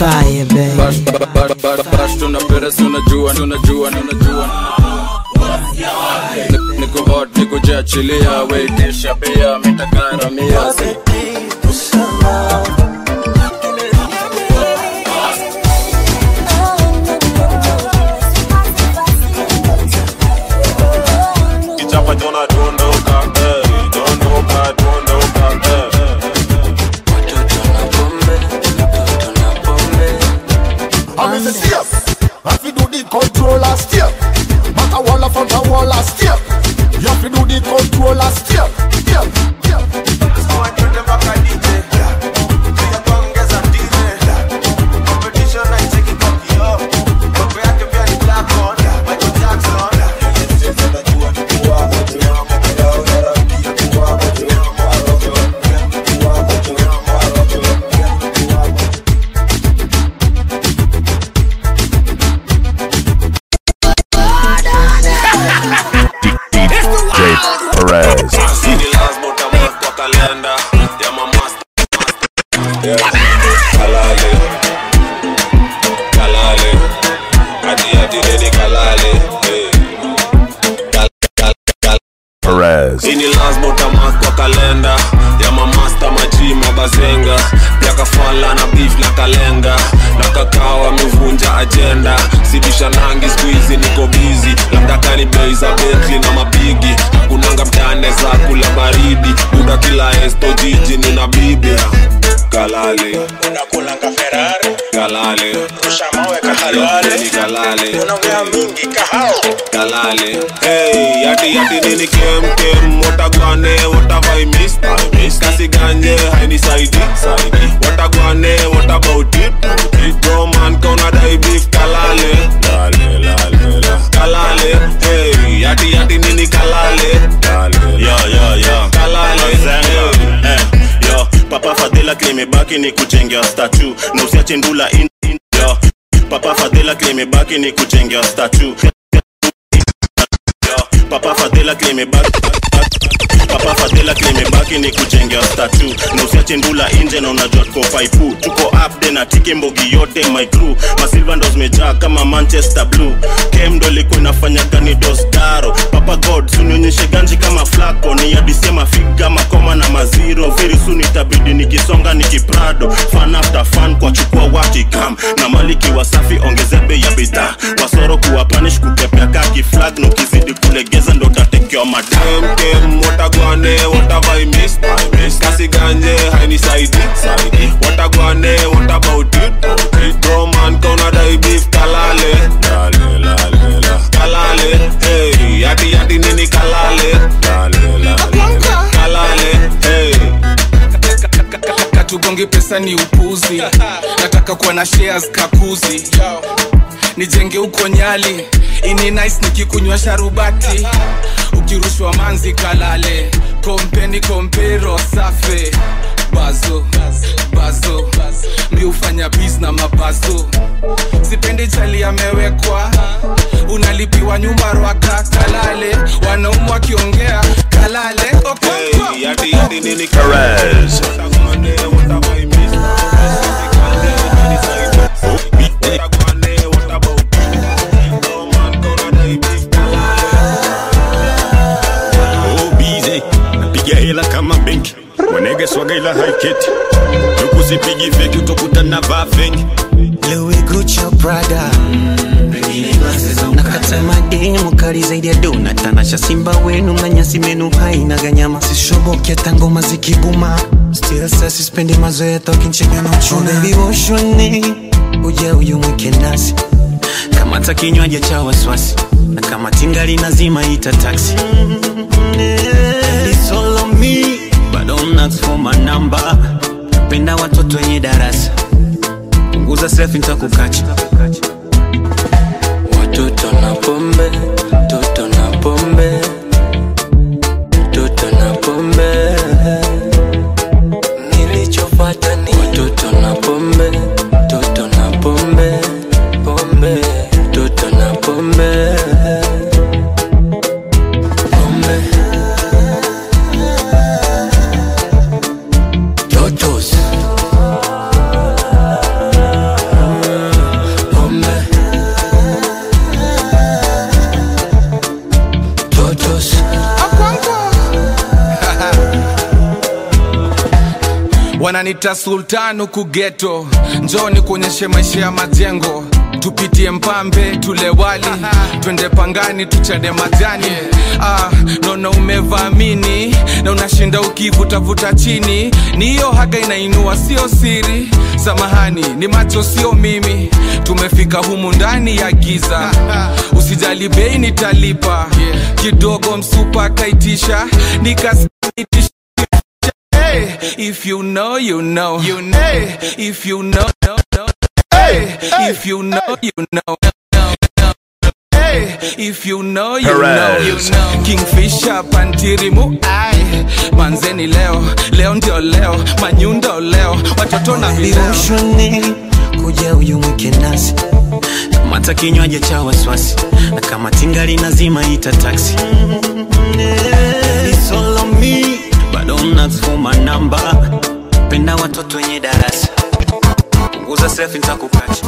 fire, baby. Bash tunapera unajua niko hot niko jachilia waitisha pia mitagaramia Kichapa jona dondoka dondoka I'm in the step. I fi do the controller step. Back a wall up front a wall a step. You have to do the controller step. Step. So I do the back a DJ. The bangers are DJ. Competition I take it up here. But we have to be on the black one. Michael Jackson. Perez. Sini lazima utamark kwa kalenda ya mamasta. Kalale Adi nini kalale Perez. Sini lazima utamark kwa kalenda ya mamasta majima bazenga. Pia kafala na beef na kalenga. Na kakao amevunja agenda. Sibisha nangi squeezy niko busy. Labda kani bei za Bentley na mapigi. Kunanga mtane za kula baridi. Buda kila esto jiji nina bibi. Kalale unakulanga Ferrari kalale rusha mawe kahalwale kalale unaongea mingi kahao kalale hey yati nini kem watagwane watavai miss kasi ganje haini saidi watagwane what about it bro man kona dai beef kalale kalale hey yati nini kalale yo kalale yo papa Fadela klimebaki ni kujengea statue na usiache ndula yo papa Fadela klimebaki ni kujengea statue yo papa Fadela klimebaki ni kujengea statue na usiache ndula nje na unajua tuko paipu tuko up then atike mbogi yote my crew masilva ndo zimejaa kama Manchester Blue kem ndo liko inafanya gani dostaro papa God sunionyeshe ganji kama flako ni yadisema figa makoma na maziro very soon itabidi nikisonga nikiprado fan after fan kwa chukua wakikam na maliki wasafi ongeze bei ya bidhaa wasoro kuwa punish kukepea kaki flag no kizidi kulegeza ndo tatekeo madam kem watagwane watavai miss kasi ganje haini saidi watagwane what about it bro man kona dai beef kalale hey yati nini kalale hey katugongi pesa ni upuzi nataka kuwa na shares kakuzi nijenge uko Nyali ini nice nikikunywa sharubati ukirushwa manzi kalale kompero safe bazo mi ufanya biz na mabazo sipendi chali amewekwa unalipiwa nyumba rwaka kalale wanaumu wakiongea kalale hey yati nini Perez hela kama benki wanege swaga ila haiketi ukusipigi feki utokuta na vaa feki Louis Gucci Prada nakata madini mukali zaidi ya dona tanasha simba wenu manyasi menu haina ganyama sishobokia tango mazikibuma still sasi spendi mazoea talking chicken on chuna baby woshone uja uyu mwike nasi kama takinywaje cha waswasi na kama tingali nazima ita taxi it's all on me but don't ask for my number penda watoto wenye darasa punguza selfie nitakukacha watoto na pombe toto na pombe nilichopata ni watoto na pombe toto na pombe toto na pombe Wananita sultanu kugeto, njoni kuonyeshe maisha ya majengo. Tupitie Mpambe, tule wali, twende Pangani, tuchade majani. Nono umevamini, na unashinda ukivuta chini. Ni hiyo haga inainua, sio siri. Samahani, ni macho sio mimi. Tumefika humu ndani ya giza. Usijali bei nitalipa. Kidogo msupa kaitisha, nikasitisha. Hey, if you know, you know. Hey, if you know, hey, if you know, you know. Hey, if you know, you know. Kingfisher pantirimu, ai. Manzeni leo ndio leo. Manyundo leo, watoto na vileo. Kuja uyumwike nasi, kamata kinywaji cha waswasi, na kama tingali nazima ita taxi. It's all on me, but don't ask for my number. Penda watoto wenye darasa, punguza selfie nitakukacha.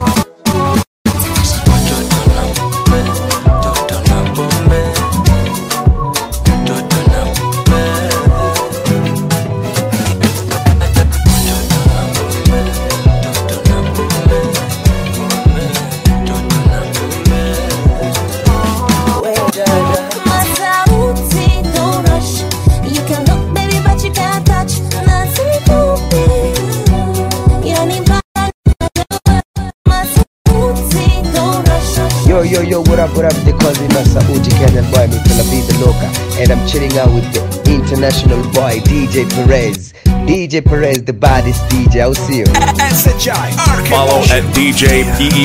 Yo, what up, they call me Masauti Kenyan boy, me Tel Aviv the Loca. And I'm chilling out with the international boy, DJ Perez. DJ Perez, the baddest DJ, I'll see you. Follow at DJ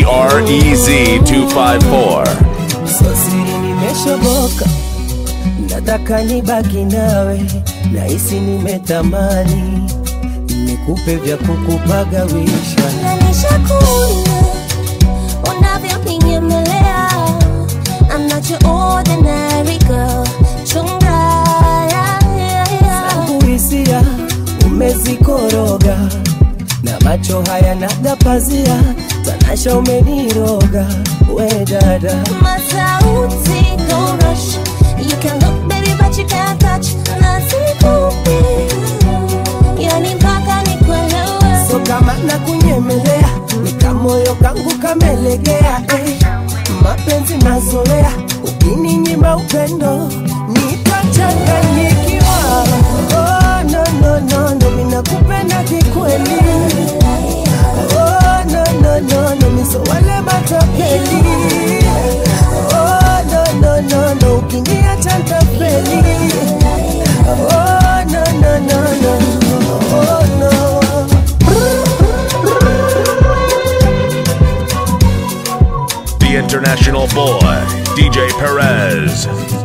PEREZ254. So siri nimeshoboka, nataka nibaki nawe, nahisi nimetamani nikupe vya kukupagawisha. Nishakuna unavyopinyemelea, I'm not your ordinary girl. Chunga zangu hisia umezikoroga, na macho haya nagapazia, tanasha umeniroga, we dada. Masauti, don't rush. You can look baby but you can't touch. Nasikupi, yani mpaka nikuelewe. So kama nakunyemelea, nikamoyo kangu kamelegea, mapenzi mazoea, ukininyima upendo nitachanganyikiwa. Oh no, mina kupenda kikweli. Oh no, miso wale matapeli. Oh no, ukiniacha ntapeli. Oh no, oh no. The international boy, DJ Perez.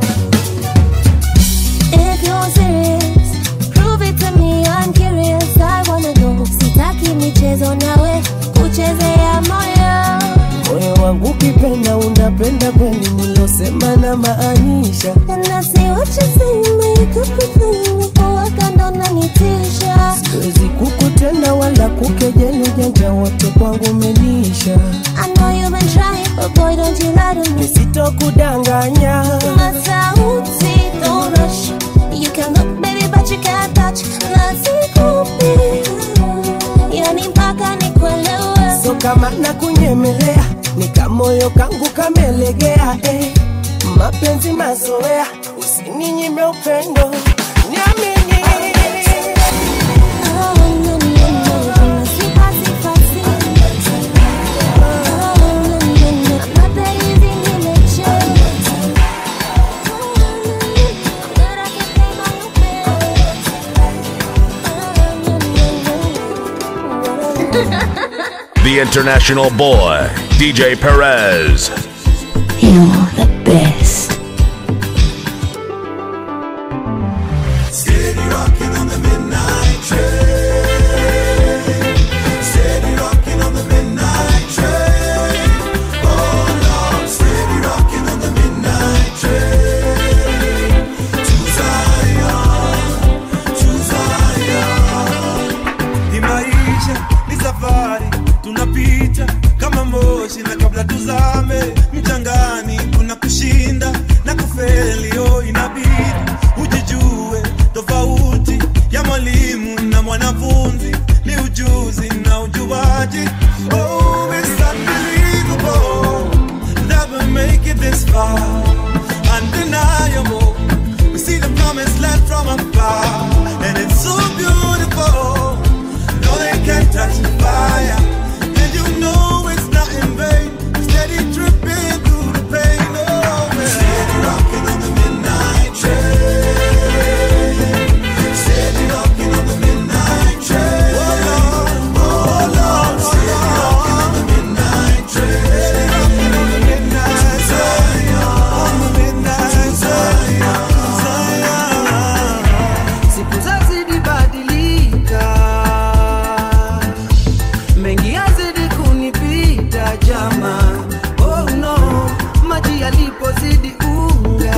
If you're serious, prove it to me, I'm curious, I wanna know. Sitaki michezo nawe, kuchezea moyo. Moyo wangu kipenda, unapenda kweli, nilosema na maanisha. And I see what you say, make up a thing, waka ndo nanitisha. Siwezi kukutenda wala kukejeli, janja wote kwangu menisha. I know you've been trying, but boy don't you lie to me. Nisitokudanganya. Masauti, don't rush. You can look baby but you can't touch. Nasikupi, yani mpaka nikuelewe. So kama nakunyemelea, nikamoyo kangu kamelegea, mapenzi mazoea, usininyime upendo, niamini. The international boy, DJ Perez. You're the best. Steady rocking on the midnight train. Steady rocking on the midnight train. Oh Lord, steady rocking on the midnight train. To Zion. Ni maisha, ni safari, tunapita kama moshi, na kabla tuzame mchangani, kuna kushinda na kufeli. Oh, inabidi ujijue tofauti ya mwalimu na mwanafunzi. magic. Oh, it's unbelievable that we make it this far. Undeniable. We see the promised land from afar, and it's so beautiful. No, they can't touch the fire, and you know it's not in vain. Steady dripping through the pain. Oh, man. Steady rocking on the midnight train. Steady rocking on the midnight train. Oh Lord, oh Lord, steady rocking on the midnight train. Steady rocking on the midnight train. On the midnight train. Siku zazidi badilika, mengi yazidi kunipita jama. Oh no, maji yalipozidi unga,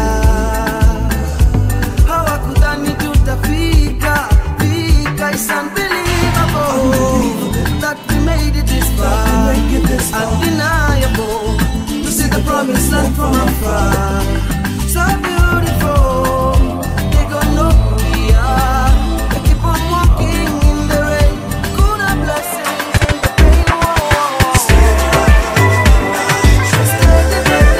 hawakudhani tutafika. It's unbelievable that we made it this far. Undeniable to see the promised land from afar. So beautiful, they gon' know who we are. We keep on walking in the rain. Good blessings in the pain. Steady rocking on the midnight train. Steady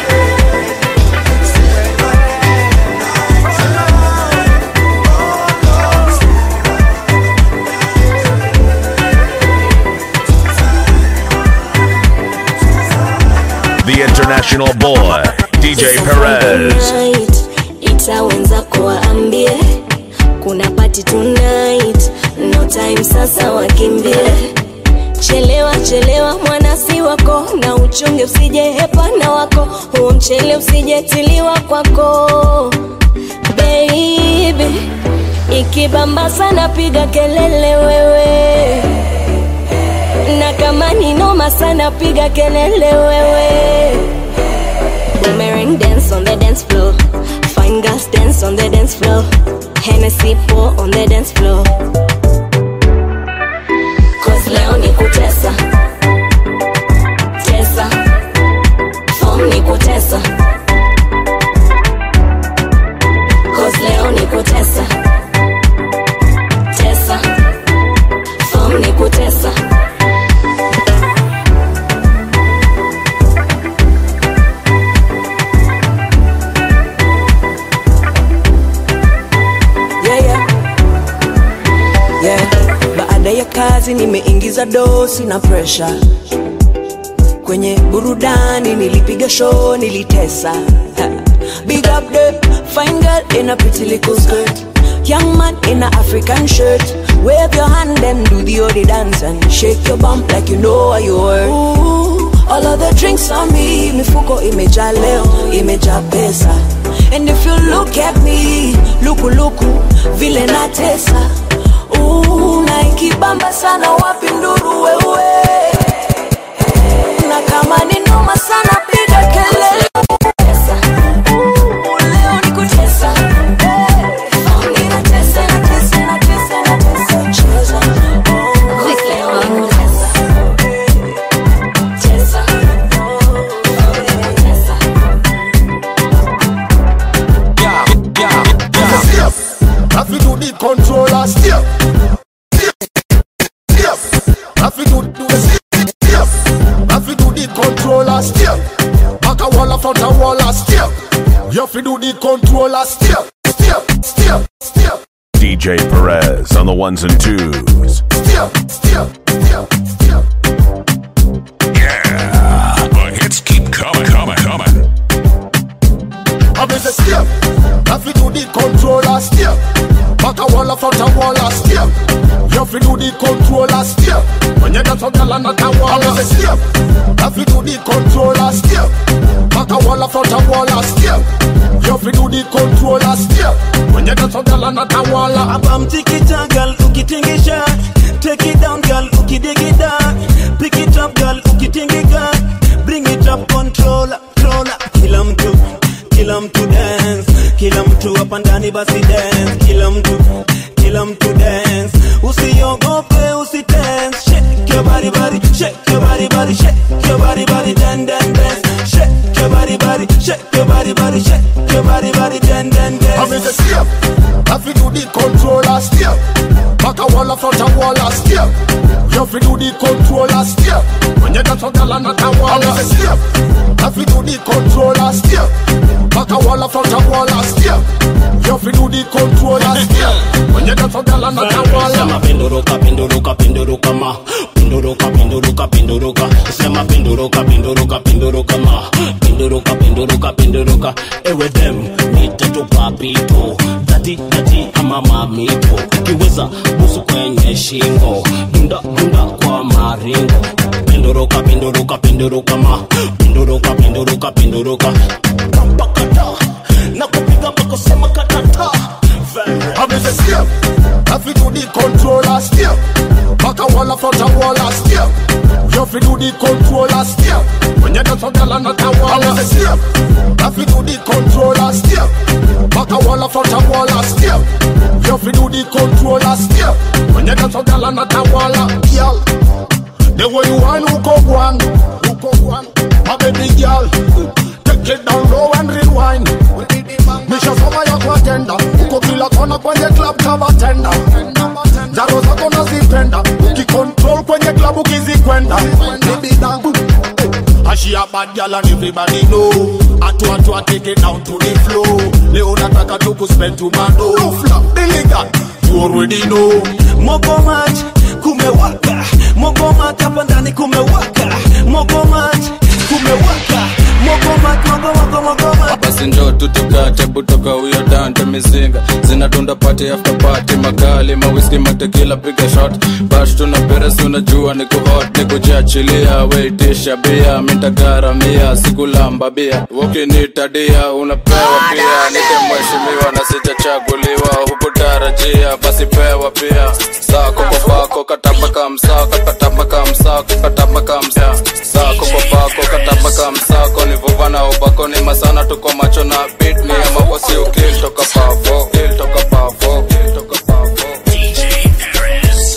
The international boy, DJ Perez. Itawenza kuwaambie kuna party tonight, no time sasa wakimbie. Chelewa chelewa mwanasi wako, na uchunge usije hepa na wako, huo mchele usije tiliwa kwako. Baby, ikibamba sana piga kelele wewe, na kama ni noma sana piga kelele wewe. Boomerang dance on the dance floor, fine girls dance on the dance floor, Hennessy pour on the dance floor. Cause leo ni kutesa, tesa, form ni kutesa. Cause leo ni kutesa, tesa, form ni kutesa. Kazi nimeingiza dosi na pressure, kwenye burudani nilipiga show nilitesa. Big up the fine girl in a pretty little skirt, young man in a African shirt. Wave your hand and do the odi dance and shake your bump like you know what you were. Ooh, all of the drinks on me, mifuko imejaa leo, imejaa pesa. And if you look at me, luku vile natesa. Na ikibamba sana wapi nduru wewe, na kama ni noma sana piga kelele. Leo ni kutesa, ninatesa, natesa, natesa, natesa, cheza. Leo ni kutesa, cheza, tesa. Yeah. Have to do the controller step. Have to do the step. Have to do the controller step. Back a wall, front a wall, step. You have to do the controller step. Step, step, step. DJ Perez on the ones and twos. Step, step, step, step. Yeah, the hits keep coming. I miss a step. Have to do the controller step. Back a wall, front a wall, step. You have to do the controller step. When you dance on the land, a wall, step. Have to do the controller step. Back a wall, front a wall, step. You have to do the controller step. When you dance on the land, a wall. Abam tikita girl, ukitingisha. Take it down girl, ukidegida. Pick it up girl, ukitingiga. Bring it up, controller. Kila mtu dance, kila mtu hapa ndani basi dance, kila mtu dance. Usiogope, usitense. Shake your body, shake your body, shake your body, dance. Shake your body, shake your body, shake your body, dance. I miss a step. Have to do the controller step. Back a wall, front a wall, step. You have to do the controller step. When you dance on the land, not a wall, step. Have to do the controller step. Back a wall, front a wall, step. You have to do the controller step. When you dance on the land, not a wall. Sema penduruka, penduruka, penduruka ma. Penduruka, penduruka, penduruka. Sema penduruka, penduruka, penduruka ma. Penduruka, penduruka, penduruka. Ewe dem, nitetu papito. Dati, dati, ama mamito. Kiweza, busu kwenye shingo. Dunda, dunda kwa maringo. Penduruka, penduruka, penduruka ma. Penduruka, penduruka, penduruka. Kampakata, na kupiga mpaka sema katata. Have a step. Have to do the controller step. Back a wall, front a wall, step. You have to do the controller step. When you dance on the land, not a wall, step. Have to do the controller step. Back a wall, front a wall, step. You have to do the controller step. When you dance on the land, not a wall, girl. The way you want, look up one, my baby girl. Take it down low and rewind. Misha soma ya kwa tenda. Uko kila kona kwenye club kama tenda. Jaro zako nazipenda. Ukicontrol kwenye club ukizikwenda. Baby down. She a bad girl and everybody know. Atu take it down to the floor. Leo nataka tuku spend to mando. No flop, illegal. You already know. Moko match, kumewaka. Moko match hapa ndani kumewaka. Moko match, kumewaka. Moko match, moko match. Basi njoo tutukate butoka huyo dante mizinga. Zinatunda party after party. Makali, mawiski, matekila, piga shot. Bash tunaperesi unajua niko hot. Niko jiachilia, weitisha bia. Mintakara mia, sikulamba bia. Woki nitadia, unapewa pia. Nite mweshimiwa na sijachaguliwa. Hukutarajia, basi pewa pia. Sako kwa bako, katabaka msako. Katabaka msako, katabaka msako. Sako kwa bako, katabaka msako. Nivuva na ubako ni masana tuko macho na beat ni ama wasi ukil toka pavo. Kill toka pavo, kill toka pavo. DJ Perez.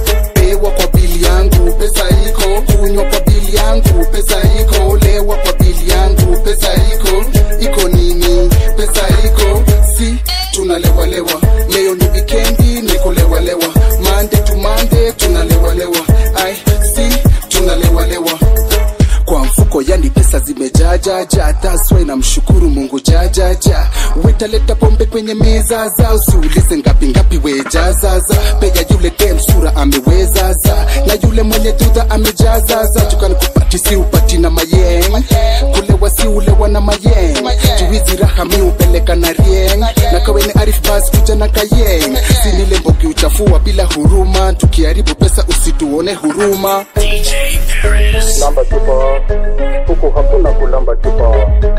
Pewa kwa bili yangu, pesa iko. Kunywa kwa bili yangu, pesa iko. Lewa kwa bili yangu, pesa iko. Iko nini, pesa iko. Si, tunalewa lewa. Leo ni weekendi, niko lewa lewa. Monday to Monday, tunalewa lewa. Ay, si, tunalewa lewa. Kwa mfuko yani pesa zimejajaja. That's why namshukuru Mungu jajaja. Wetaleta pombe kwenye meza za. Usiulize ngapi ngapi wejazaza. Peja yule dem sura amewezaza. Na yule mwenye dudha amejazaza. Chukani kupati si upati na mayeng. Kulewa si ulewa na mayeng. Juhizi raha mi upeleka na rieng. Na kaweni arif bas kuja na kayeng. Sinile mboki uchafua bila huruma. Tukiharibu pesa usituone huruma. DJ Perez. Namba chupa, huku hakuna kulamba chupa.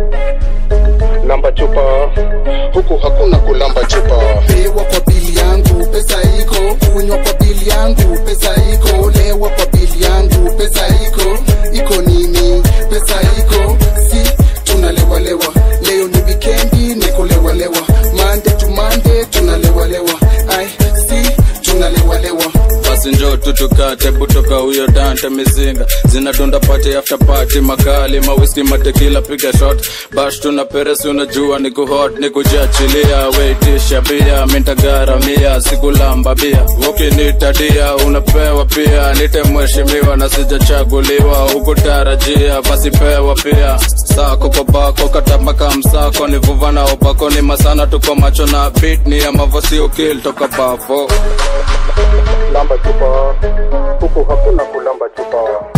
Namba chupa, huku hakuna kulamba chupa. Pewa kwa bili yangu, pesa iko. Kunywa kwa bili yangu, pesa iko. Lewa kwa bili yangu, pesa iko. Iko nini, pesa iko. Si, tunalewa lewa. Leo ni weekendi, niko lewa lewa. Monday to Monday, tunalewa lewa. Ay, si, tunalewa lewa. Basi njoo tutukate butoka huyo dante mizinga. Zinatunda party after party. Makali, mawiski, matekila, piga shot. Bash tunaperesi unajua niko hot. Niko jiachilia, weitisha bia. Mintagara mia, sikulamba bia. Woki nitadia, unapewa pia. Nite mweshimiwa na sijachaguliwa. Hukutarajia, basi pewa pia. Sako kwa bako, katabaka msako. Nivuva na ubako ni masana tuko macho na beat ni ama vasi ukil toka bafo. Namba chupa, huku hakuna kulamba chupa.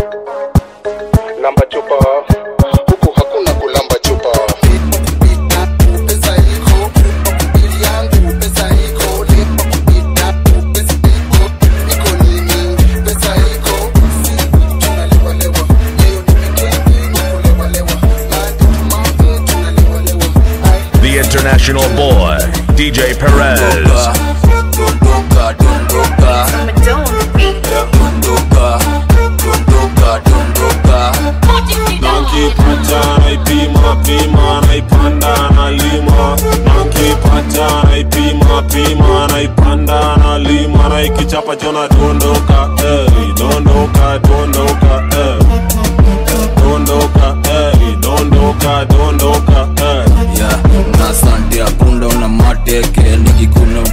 Namba chupa, huku hakuna kulamba chupa. Pesa iko, bili yangu, pesa iko. Lewa kwa bili yangu, pesa iko. Iko nini, pesa iko. Si, tunalewa lewa. Leo ni weekendi, niko lewa lewa. Monday to Monday, tunalewa lewa. Ay. The international boy, DJ Perez. Dondoka, dondoka. Nankipata naipima pima naipanda nalima. Nankipata naipima pima naipanda nalima. Naikichapa jona dondoka, dondoka, dondoka, dondoka, dondoka, dondoka, Yeah, una sante apunda una mateke. Nikikuna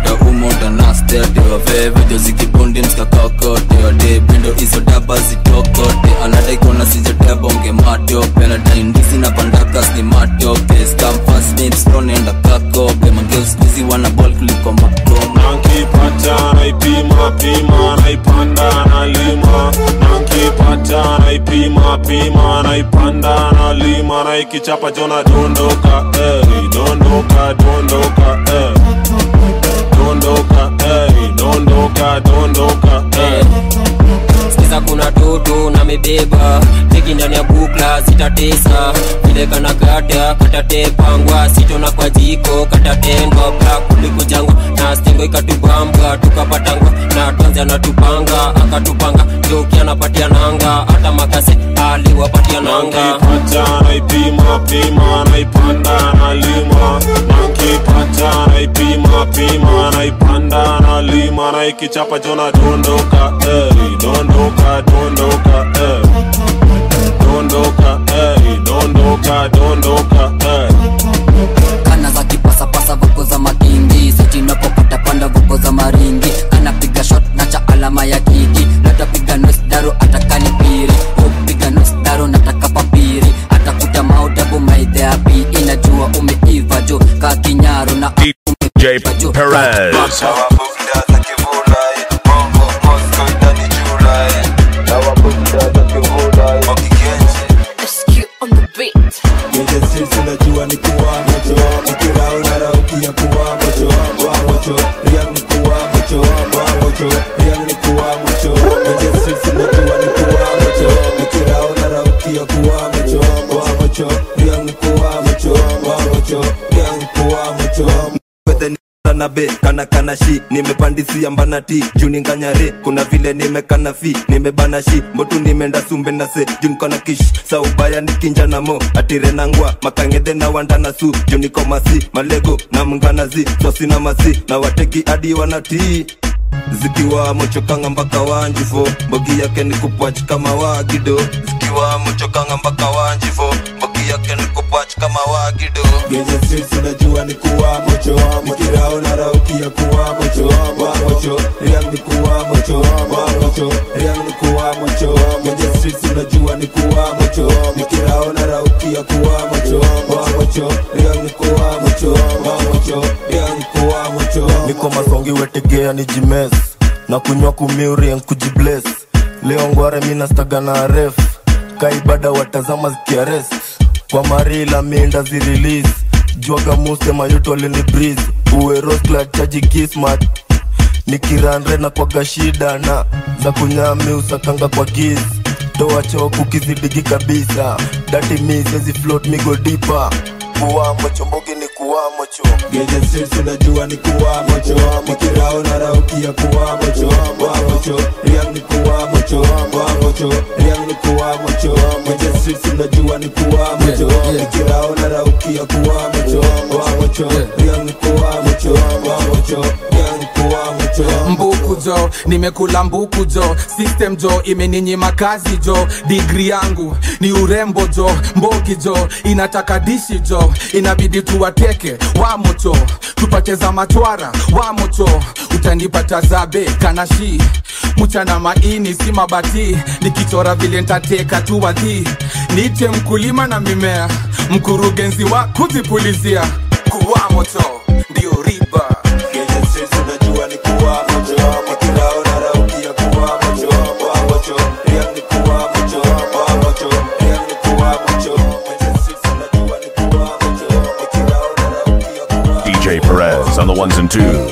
Tewa veve jozi kibundi mskakakote Wade bindo izo daba zitokote Anadai kona sije tebonge matope Anadai ndizi na pandakas ni matope Scam fast names rone enda kakope Mangels busy wana ball kuliko makoma Nankipata naipima pima naipanda na lima Nankipata naipima pima naipanda na lima Naikichapa jona dondoka dondoka dondoka dondoka dondoka dondoka Sikiza kuna toto na mebeba Teki ndani ya bukla zitatesa Vile kana gata katate pangwa Sito na kwa jiko katatendwa Black kuliko jangwa na stingo ikatubamba Tukapatangwa na tanzi anatupanga Akatupanga joki anapatia nanga Hata makase aliwapatia nanga Nankipata naipima pima naipanda na lima Nankipata naipima pima naipanda na lima Naikichapa jona dondoka dondoka dondoka dondoka dondoka dondoka Kana za kipasa pasa vuko za makingi Siti napopata panda vuko za maringi Kana piga shot na cha alama ya kiki Lata piga nos daro atakani piri Piga nos daro nataka papiri Atakuta maudabu maithe api Inajua umeiva jo kakinyaro na DJ Perez. Geje sisi najua ni kuwa mocho Nikira unara ukia kuwa mocho mocho Riang ni kuwa mocho mocho Riang ni kuwa mocho Geje sisi najua ni kuwa mocho Nikira unara ukia kuwa mocho mocho Riang ni kuwa mocho mocho Riang ni kuwa mocho na be kana shi nimepandisia mbana ti juni nganyare kuna vile nimekana fi nimebana shi mbotu nimeenda sumbe na se juni kona kish sa ubaya nikinja na mo atire nangwa makangede na wanda na su juni komasi malego na mnganazi sosi na masi na wateki adi wanati zikiwa mochokanga mpaka wanjifo mbogi yake ni kupwach kama wagido zikiwa mochokanga mpaka wanjifo mbogi yake ni kupwach kama wagido Geje sisi najua ni kuwa mocho Nikira unara ukia kuwa mocho mocho Riang ni kuwa mocho mocho Riang ni kuwa mocho Geje sisi najua ni kuwa mocho Nikira unara ukia kuwa mocho mocho Riang ni kuwa mocho mocho Riang ni kuwa mocho Niko masongi wetegea ni jimes Na kunywa kumiuri en kujibless Leo ngware mina staga na ref Kaibada watazama zikiarest Kwa marila minda zirelease Juaga muse mayuto alini breeze Uwe rosla chaji kismat Nikiranre na kwa gashida na Za kunyami usakanga kwa giz Toa choku kizidigi kabisa Dati misezi float migo deeper Kuwa mocho mbogi ni kuwa mocho Geje sisi najua ni kuwa mocho Nikira unara ukia kuwa mocho mocho Riang ni kuwa mocho mocho Riang ni kuwa mocho Geje sisi najua ni kuwa mocho Nikira unara ukia kuwa mocho mocho Riang ni kuwa mocho mocho Riang ni kuwa mocho Mbuku jo, nimekula mbuku jo System jo, imeninyima kazi jo Degree yangu, ni urembo jo Mbogi jo, inataka dishi jo Inabidi tuwateke, wamoto Tupate za matwara, wamoto Utanipata zabe, kanashi Mchana maini, si mabati Nikichora vile ntateka tuwadhi Niite mkulima na mimea Mkurugenzi wa kuzipulizia Kuwa moto, ndio riba Geje sisi najua ni kuwa mocho Nikira unara ukia kuwa mocho mocho Riang ni kuwa mocho mocho Riang ni kuwa mocho Geje sisi najua ni kuwa mocho Nikira unara ukia kuwa DJ Perez on the ones and twos.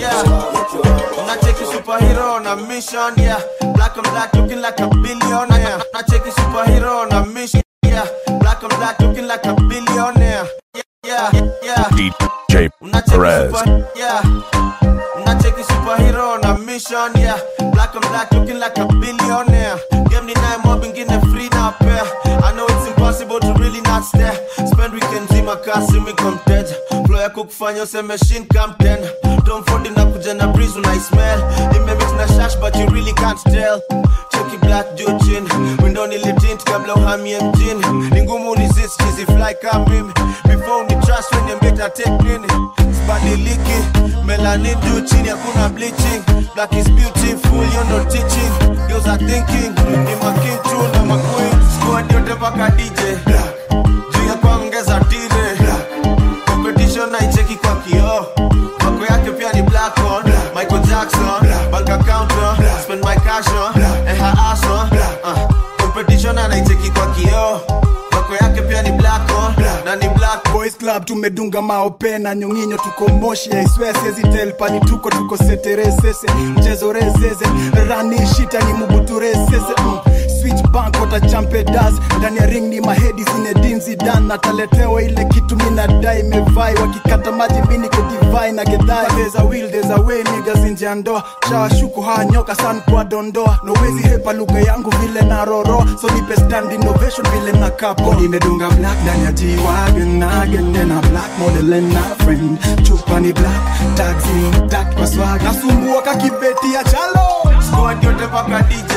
I take a superhero on a mission, yeah. Black and black looking like a billionaire. I take a superhero on a mission, yeah. Black and black looking like a billionaire. Yeah, yeah. DJ Perez. Yeah. I take a superhero on a mission, yeah. Black and black looking like a billionaire. Give me 9 mobbing, get them free now, pair. I know it's impossible to really not stare. Spend weekends in my car, see me come dead. Flow ya kukufanya say machine come 10. Don't fall in a kuja na breeze when I smell. It may mix na shash but you really can't tell. Chucky black dude chin. Window ni tint kabla uhami mjini. Ni ngumu resist cheesy fly kama mimi. Before ni trust when you better take nini. sibadiliki. Melanin juu chini hakuna bleaching. Black is beautiful, you're not teaching. Girls are thinking, ni making true na maqueen. Squad yote paka DJ. Juu ya kuongeza tire. Competition haicheki kwa kioo. Mako yake pia ni black on. Michael Jackson, bank account on. Spend my cash on, and her ass on. Competition haicheki kwa kioo. Mako yake pia ni black on. Na ni black boys club tumedunga maope na nyonginyo tuko moshi I swear sezi tell pani tuko seteresese mchezo rezeze rani shita ni mubuture sese switch bank wata champe daz ndani ya ring ni mahedi zine dinzi dan nataletewa ile kitu mina dai mevai wakikata maji mini kudivai na gedai there's a will there's a way niggas nje ando shawashuku hanyoka san kwa dondoa nowezi hepa lugha yangu vile na roro so nipe stand innovation vile na kapo nimedunga black ndani ya G-Wagon again and a black model and a friend chupa ni black taxi tak kwa swag nasumbua kakibeti ya chalo squad yote paka DJ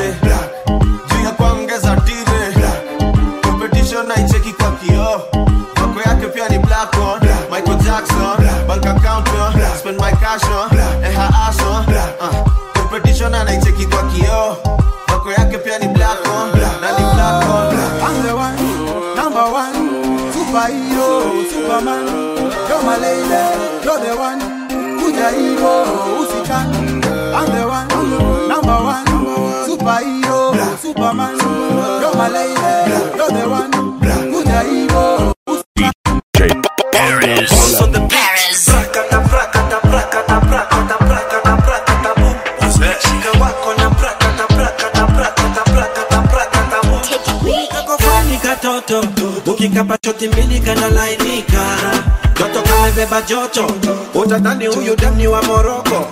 juu ya kuongeza tire competition haicheki kwa kioo mako yake pia ni black on Michael Jackson bank account on spend my cash on and her ass on competition haicheki kwa kioo mako yake pia ni black on na ni black on I'm the one number one superhero superman you're my lady you're the one kuja hero usikan I'm the one number one superhero superman you're my lady you're the one kuja hero DJ Paris on the Paris prakata prakata prakata prakata prakata prakata boom shika wako na prakata prakata prakata prakata prakata boom kakofani katoto ukikapa choti mbili kana lainika toto kamebeba joto utadhani huyu damni wa Morocco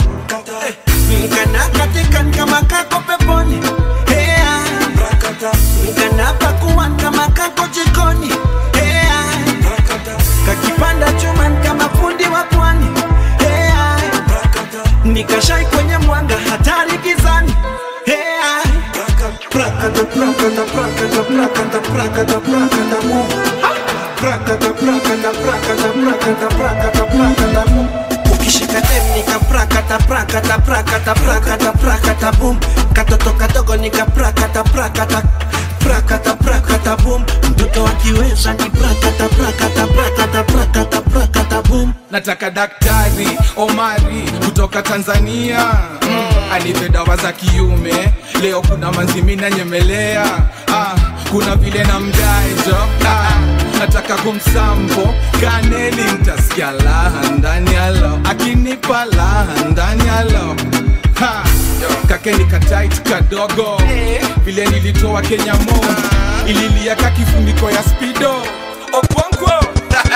Nkana katikan kama kako peponi Hea Nkana pakuan kama kako jikoni Hea Kakipanda chuman kama fundi wa pwani Hea Nikashai kwenye mwanga hatari gizani Hea Prakata prakata prakata prakata prakata prakata mu Prakata prakata prakata prakata prakata prakata mu Ukishika nika prakata prakata prakata prakata prakata boom katoto kadogo nika prakata prakata prakata prakata boom mtoto akiweza ni prakata prakata prakata prakata prakata boom nataka daktari Omari kutoka Tanzania anipe dawa za kiume leo kuna manzimina nyemelea kuna vile na mdaijo nataka kumsambo kaneli mtasikia laha ndani yalo akinipa laha ndani yalo kake nikatight kadogo vile nilitoa Kenya mo ililia kakifuniko ya speedo Okonko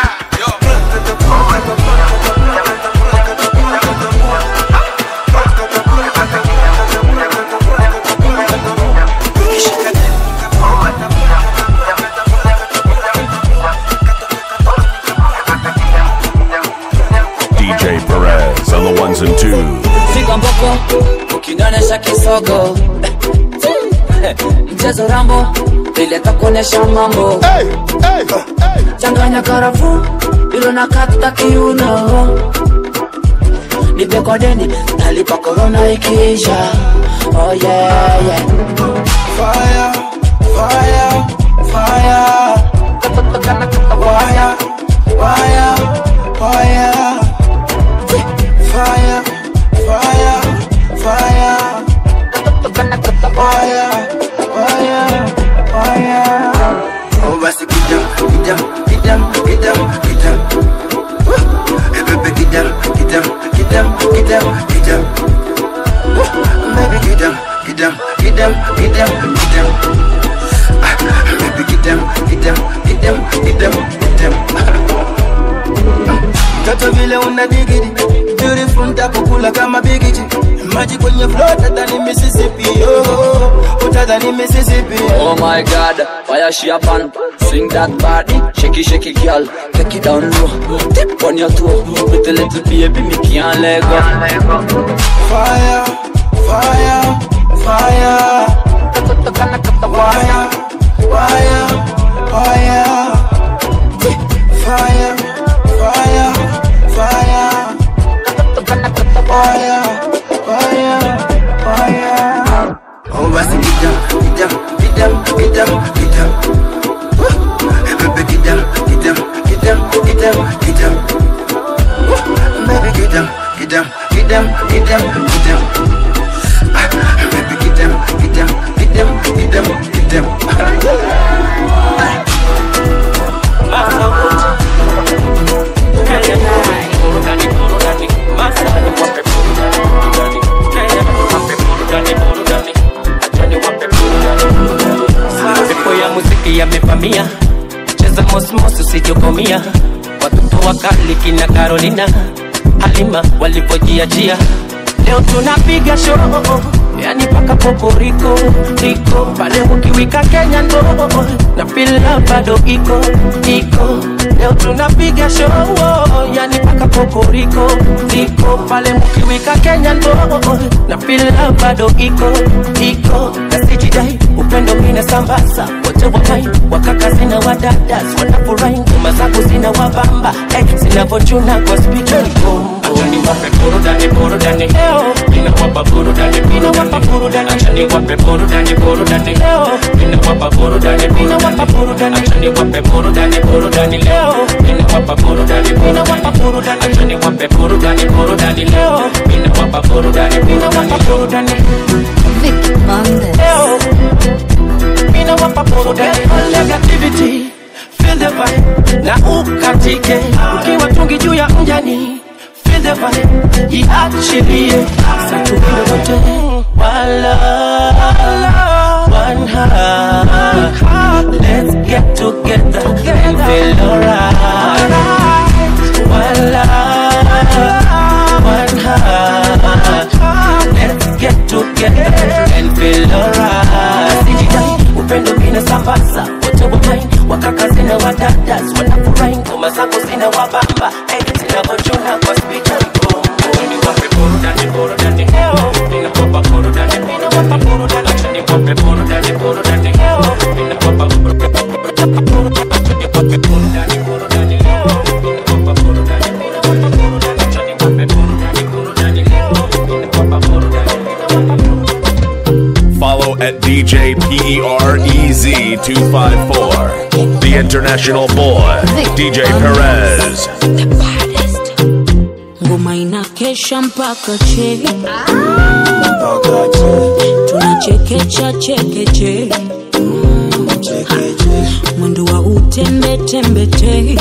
DJ Perez on the ones and twos. Fika mboko, ukinonesha kisogo mchezo rambo, ile takuonesha mambo changanya karafu, ilo nakata kiuno nipe kodeni, nalipa corona ikiisha oh yeah yeah Fire, fire, fire Fire, fire, fire Fire, fire, fire Fire, fire, fire Oh, basi kidam, kidam, kidam, kidam, kidam Baby kidam, kidam, kidam, kidam, kidam Baby kidam, kidam, kidam, kidam, kidam Baby kidam, kidam, kidam, kidam, kidam Toto vile una digidi Beautiful ntakukula kama bigiji Maji kwenye flow tadhani Mississippi oh, utadhani Mississippi Oh my God, fire she up and swing that body Shake it girl, take it down low Tip on your toe, with a little baby me can't let go Fire, fire, fire Fire, fire, fire Fire, fire, fire Oh basi get down, get down, get down, get down, get down. Baby get down, get down, get down, get down, get down. Baby get down, get down, get down, get down, get down. Baby get down, get down, get down, get down, get down. Pepo ya muziki yamevamia, cheza mosmos usijokomia. Watoto wakali kina Carolina, Halima walipojiachia. Leo tunapiga show, yani paka poporiko Riko, pale ukiwika Kenya ndo na fila bado iko Leo tunapiga show, yani paka poporiko Riko, pale ukiwika Kenya ndo na fila bado iko Na sijidai, upendo mina sambaza, wote wakai wakaka zina wadadas, wanafurahi ngoma zako zina wabamba, zinavochuna kwa speaker. Achani wape burudani burudani leo, ninawapa burudani ninawapa burudani. Achani wape burudani burudani leo, ninawapa burudani ninawapa burudani. Achani wape burudani burudani leo, ninawapa burudani ninawapa burudani. Achani wape burudani burudani leo, ninawapa burudani ninawapa burudani. Vicky Monday leo, ninawapa burudani. Negativity feel the vibe na ukatike, ukiwa tungi juu ya mjani. Feel the vibe, iachilie. Satu kidogote wala one heart. Let's get together and feel alright. Wala one heart. Let's get together and feel alright. Sijidai, upendo mina sambaza, wote wakai wakaka zina wadadas, wanafurahi ngoma zako zina wabamba, zinavochuna kwa speaker. Ninawapa burudani burudani leo, ninawapa burudani ninawapa burudani. Achani wape burudani burudani leo, ninawapa burudani burudani leo, ninawapa burudani ninawapa burudani. Achani wape burudani burudani leo, ninawapa burudani ninawapa burudani. Follow at DJ PEREZ254, the international boy, DJ Perez. Ngoma inakesha mpaka che, tunachekecha chekeche, mwendo wa utembe tembe te,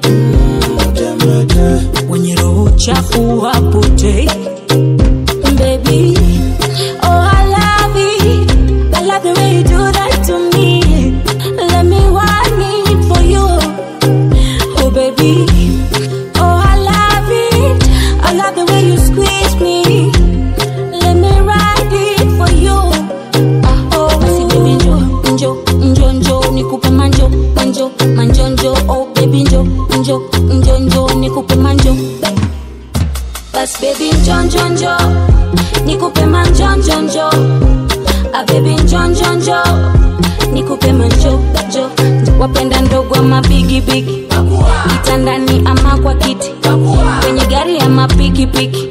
wenye roho chafu wapote. Baby, oh I love it, I love the way you do that to me. Let me want it for you, oh baby. Oh I love it, I love the way you squeeze me. Let me ride it for you. Oh basi baby njo njo njo njo nikupe manjo manjo manjo njo. Oh baby njo njo njo njo nikupe manjo. Bas baby njo njo njo nikupe manjo njo njo. Ah baby njo njo njo nikupe manjo njo. Wapenda ndogo ama bigi bigi, kitandani ama kwa kiti, kwenye gari ama piki piki.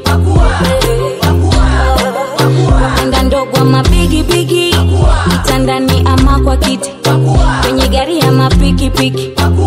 Wapenda ndogo ama bigi bigi, kitandani ama kwa kiti, kwenye gari ama piki piki.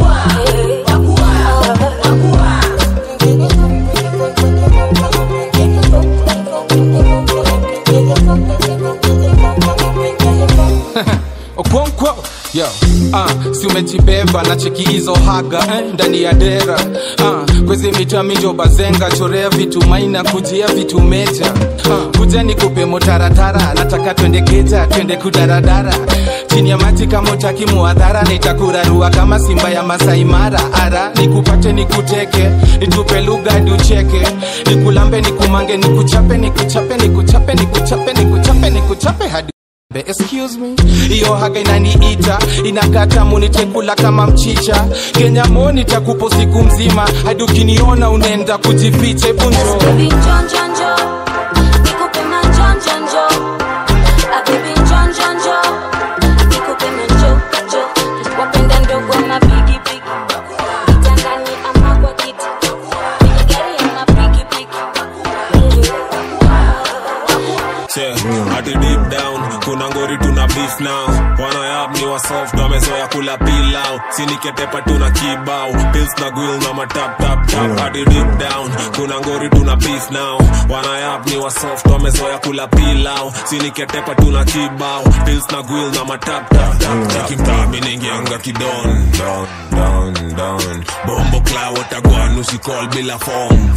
Okonkwo, yo, si umejibeba na cheki hizo haga ndani ya dera. Kwezi mita minjo bazenga, chorea vitu maina, kujia vitu meja. Kuja nikupe motaratara, nataka twende keja, twende kudaradara. Chini ya maji kama utaki muadhara, nitakurarua kama simba ya Masai Mara. Ara, nikupate nikuteke, nitupe lugha hadi ucheke. Nikulambe nikumange, nikuchape, nikuchape, nikuchape, nikuchape, nikuchape, nikuchape hadi. Excuse me, iyo haga inaniita, inakata munitekula kama mchicha. Kenya moni takupo siku mzima, hadi ukiniona unenda kujificha. Bunjo baby njon njon njo, nikupe manjon njon njo. Ah baby njon njon njo, nikupe manjo njo. Wapenda ndogo ama bigi bigi, kitandani ama kwa kiti, kwenye gari ama piki piki. Hadi deep down kuna ngori tuna beef now. Wanayap ni wa soft wamezoea kula pilau. Siniketepa tuna kibao. Pills na grill na matap tap tap hadi deep down. Kuna ngori tuna beef now. Wanayap ni wa soft wamezoea kula pilau. Siniketepa tuna kibao. Pills na grill na matap tap tap. Chiki mtami ningianga kidon. Down. Bombo cloud watagwan usikol bila form.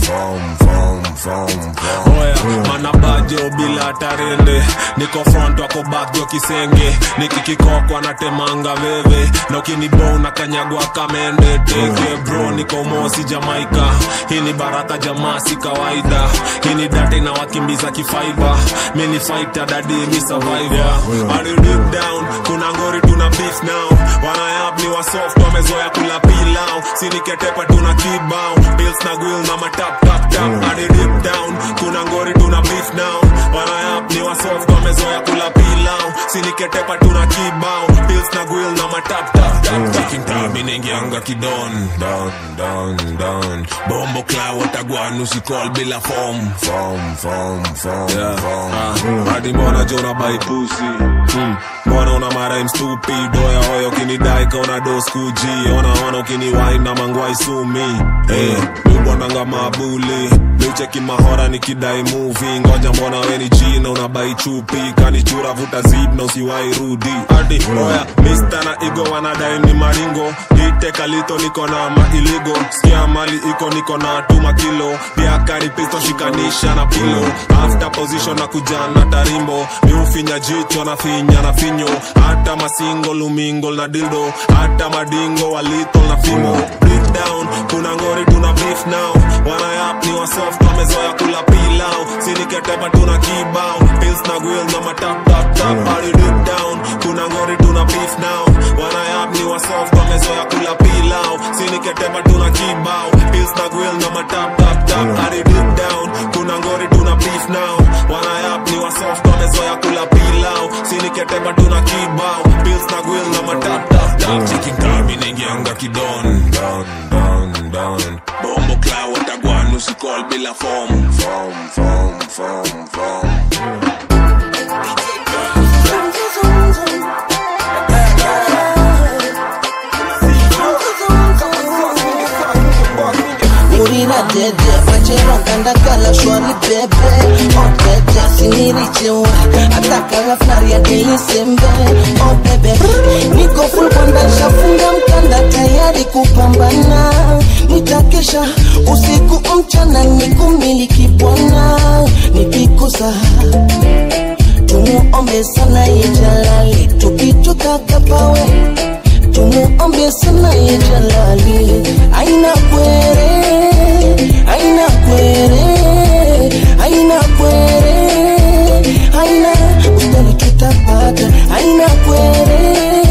Oya, manabajo bila tarende. Niko front wako back jo kisenge. Nikikikokwa na temanga veve. Na ukinibou na kanyagwa kamende. Take bro niko mosi Jamaica. Hii ni baraka jamaa si kawaida. Hii ni date na wakimbiza kifaiba. Mini fighter daddy mi survivor. Hadi deep down kuna ngori tuna beef now. Wanayap ni wa soft wamezoea kula pilau. Siniketepa tuna kibao. Bills na grill na matap tap tap hadi deep down kuna ngori tuna beef now. Wanayap ni wa soft wamezoea kula pilau. Siniketepa tuna kibao. Bills na grill na matap tap tap taking time ningianga kidon. Down. Bombo cloud watagwan usikol bila form. Hadi mbona jona by pussy. Mbona una mara stupid. Oya oyo kinidai kauna dos kuji. Ona ukini wine na mangwai sumi. Mbonanga mabuli. Cheki mahora nikidai movie. Ngoja mbona weni jina unabai chupi. Kanichura vuta zip na usiwai rudi. Adi oya Mr. na Igo wanadai ni maringo. Dite kalito niko na mailigo. Skia mali iko niko na tuma kilo. Pia kari pisto shikanisha na pilo. After position na kujana tarimbo. Mi ufinya jicho na finya na finyo. Hata masingo lumingo na dildo. Hata madingo walito na fimo. Break down kuna ngori tuna beef now. Wanayap ni wa soft wamezoea kula pilau. Siniketepa tuna kibao. Pills na grill na matap tap tap hadi deep down kuna ngori tuna beef now. Wanayap ni wa soft wamezoea kula pilau. Siniketepa tuna kibao. Pills na grill na matap tap tap hadi deep down kuna ngori tuna beef now. Wanayap ni wa soft wamezoea kula pilau. Siniketepa tuna kibao. Pills na grill na matap tap tap chicken kami ningianga kidon. Down. Bombo cloud watagwan usikol bila form. Murira dede, machero kanda kala shwari bebe. Otete sinirichewa, atakala flari ya daily sembe. Oh bebe, niko full kwanda shafunga mkanda tayari kupambana. Nitakesha usiku mchana nikumiliki bwana. Nikikosa tumuombe sana Jalali. Tukitoka kapawe tumuombe sana Jalali. Aina kwere ustali tutapata. Aina kwere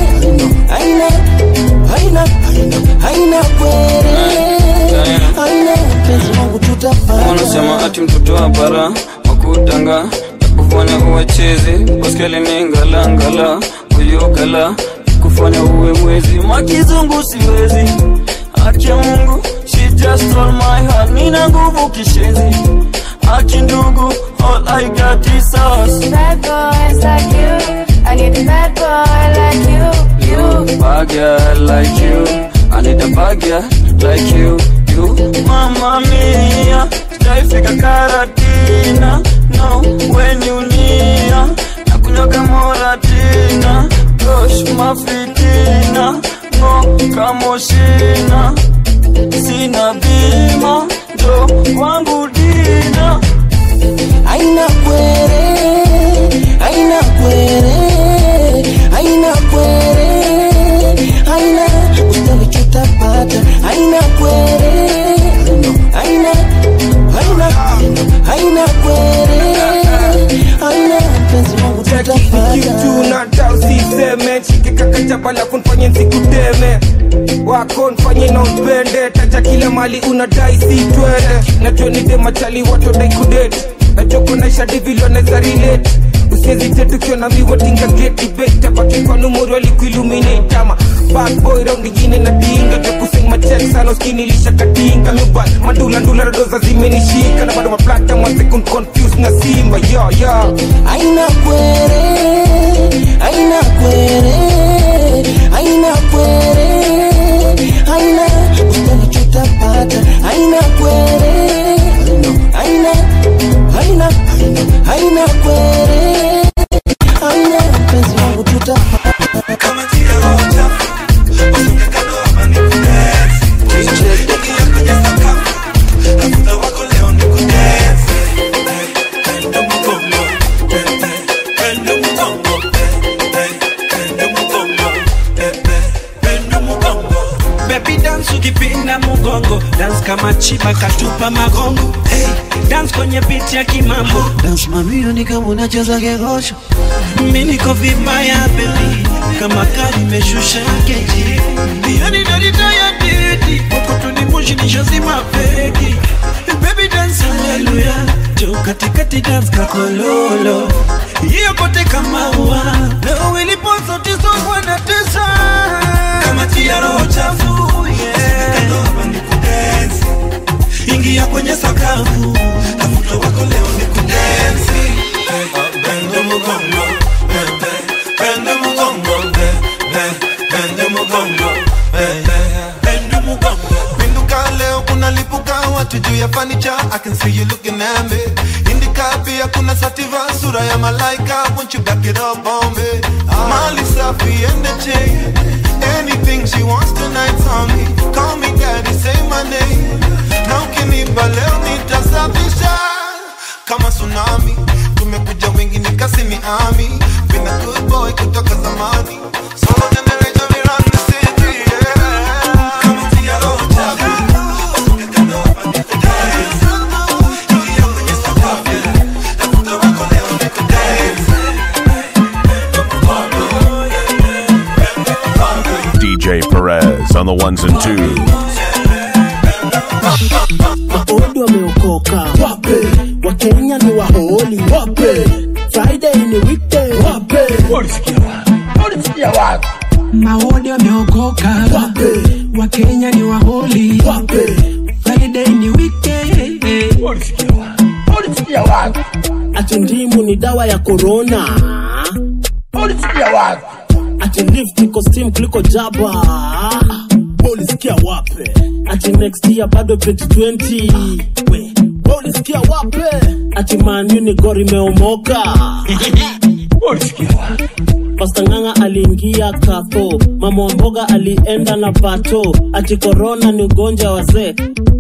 penzi wangu tutapata. Wanasema ati mtoto wa bara wakutanga kufanya uwe chizi. Baskeli ni ngala kuyokala kufanya uwe mwezi. Makizungu siwezi. Akia Mungu, she just stole my heart. Nina nguvu kishenzi. Aki ndugu, all I got is us. Bad boys like you, I need a bad boy like you. Bad girl like you, I need a bad girl like you. Mamma mia, sitaifika Karatina. No, when you near nakunyoka moratina. Gosh, mafitina. No, kamoshina. Sina bima, ndo wangu dina. Aina kwere ustali tutapata. Aina kwere penzi wangu tutapata. Kitu na tau siseme. Chike kaka jabala kunfanye nsikuteme. Wako nfanye na upende. Taja kila mali unadai si twende. Na tueni de machali watu dai kudate. Na joko naisha divilo neza relate. Usiezi tetu kiona mi watinga get debate. Baki kwa numuru aliku illuminate. Ama bad boy round ingine na dinga. Joko sing my check sana uskini lisha katinga. Mibal mandula rodoza zimenishika. Na bado maplata mwa second confused na simba. Aina kwere kama chiba katupa magongo. Hey, dance kwenye beat ya kimambo. Dance mamio ni kama unacheza kegosho. Mimi niko vibaya baby, kama kali meshusha keji. Yani dalita ya didi, huko tunimushi nishazima peki. Baby dance hallelujah, jo katikati dance kakololo. Hiyo kote kama ua, leo ilipozo tizo wana tesa. Kama tia roho chafu, yeah. Kando hapa ni kudance, ingia kwenye sakafu. Tafuta wako leo ni kudance. Bende mugongo, bende mugongo, bende mugongo, bende mugongo. Pinduka leo kuna lipuka watu juu ya furniture. I can see you looking at me. Indika pia kuna sativa sura ya malaika. Won't you back it up on me? Mali safi and the chain. Anything she wants tonight's on me. Call me daddy, say my name. Na ukinipa leo nitasafisha kama tsunami. Tumekuja wengi nikasi ni army. Been a good boy kutoka zamani. Solo generation we run the city, yeah. Kama tia roho chafu. DJ Perez on the ones and twos. Maodo wameokoka wape, Wakenya ni waholi wape, Friday ni weekday wape, Polisikia wape. Maodo wameokoka wape, Wakenya ni waholi wape, Friday ni weekday. Polisikia wape. Ati ndimu ni dawa ya corona. Polisikia wape. Ati lift iko steam kuliko jaba. Polisikia wape. Ati next year bado 2020. We, polisikia wape. Ati Man U ni gori meomoka. Polisikia wape. Pasta Nganga aliingia kafo, mama wa mboga alienda na pato. Ati corona ni ugonjwa wazee.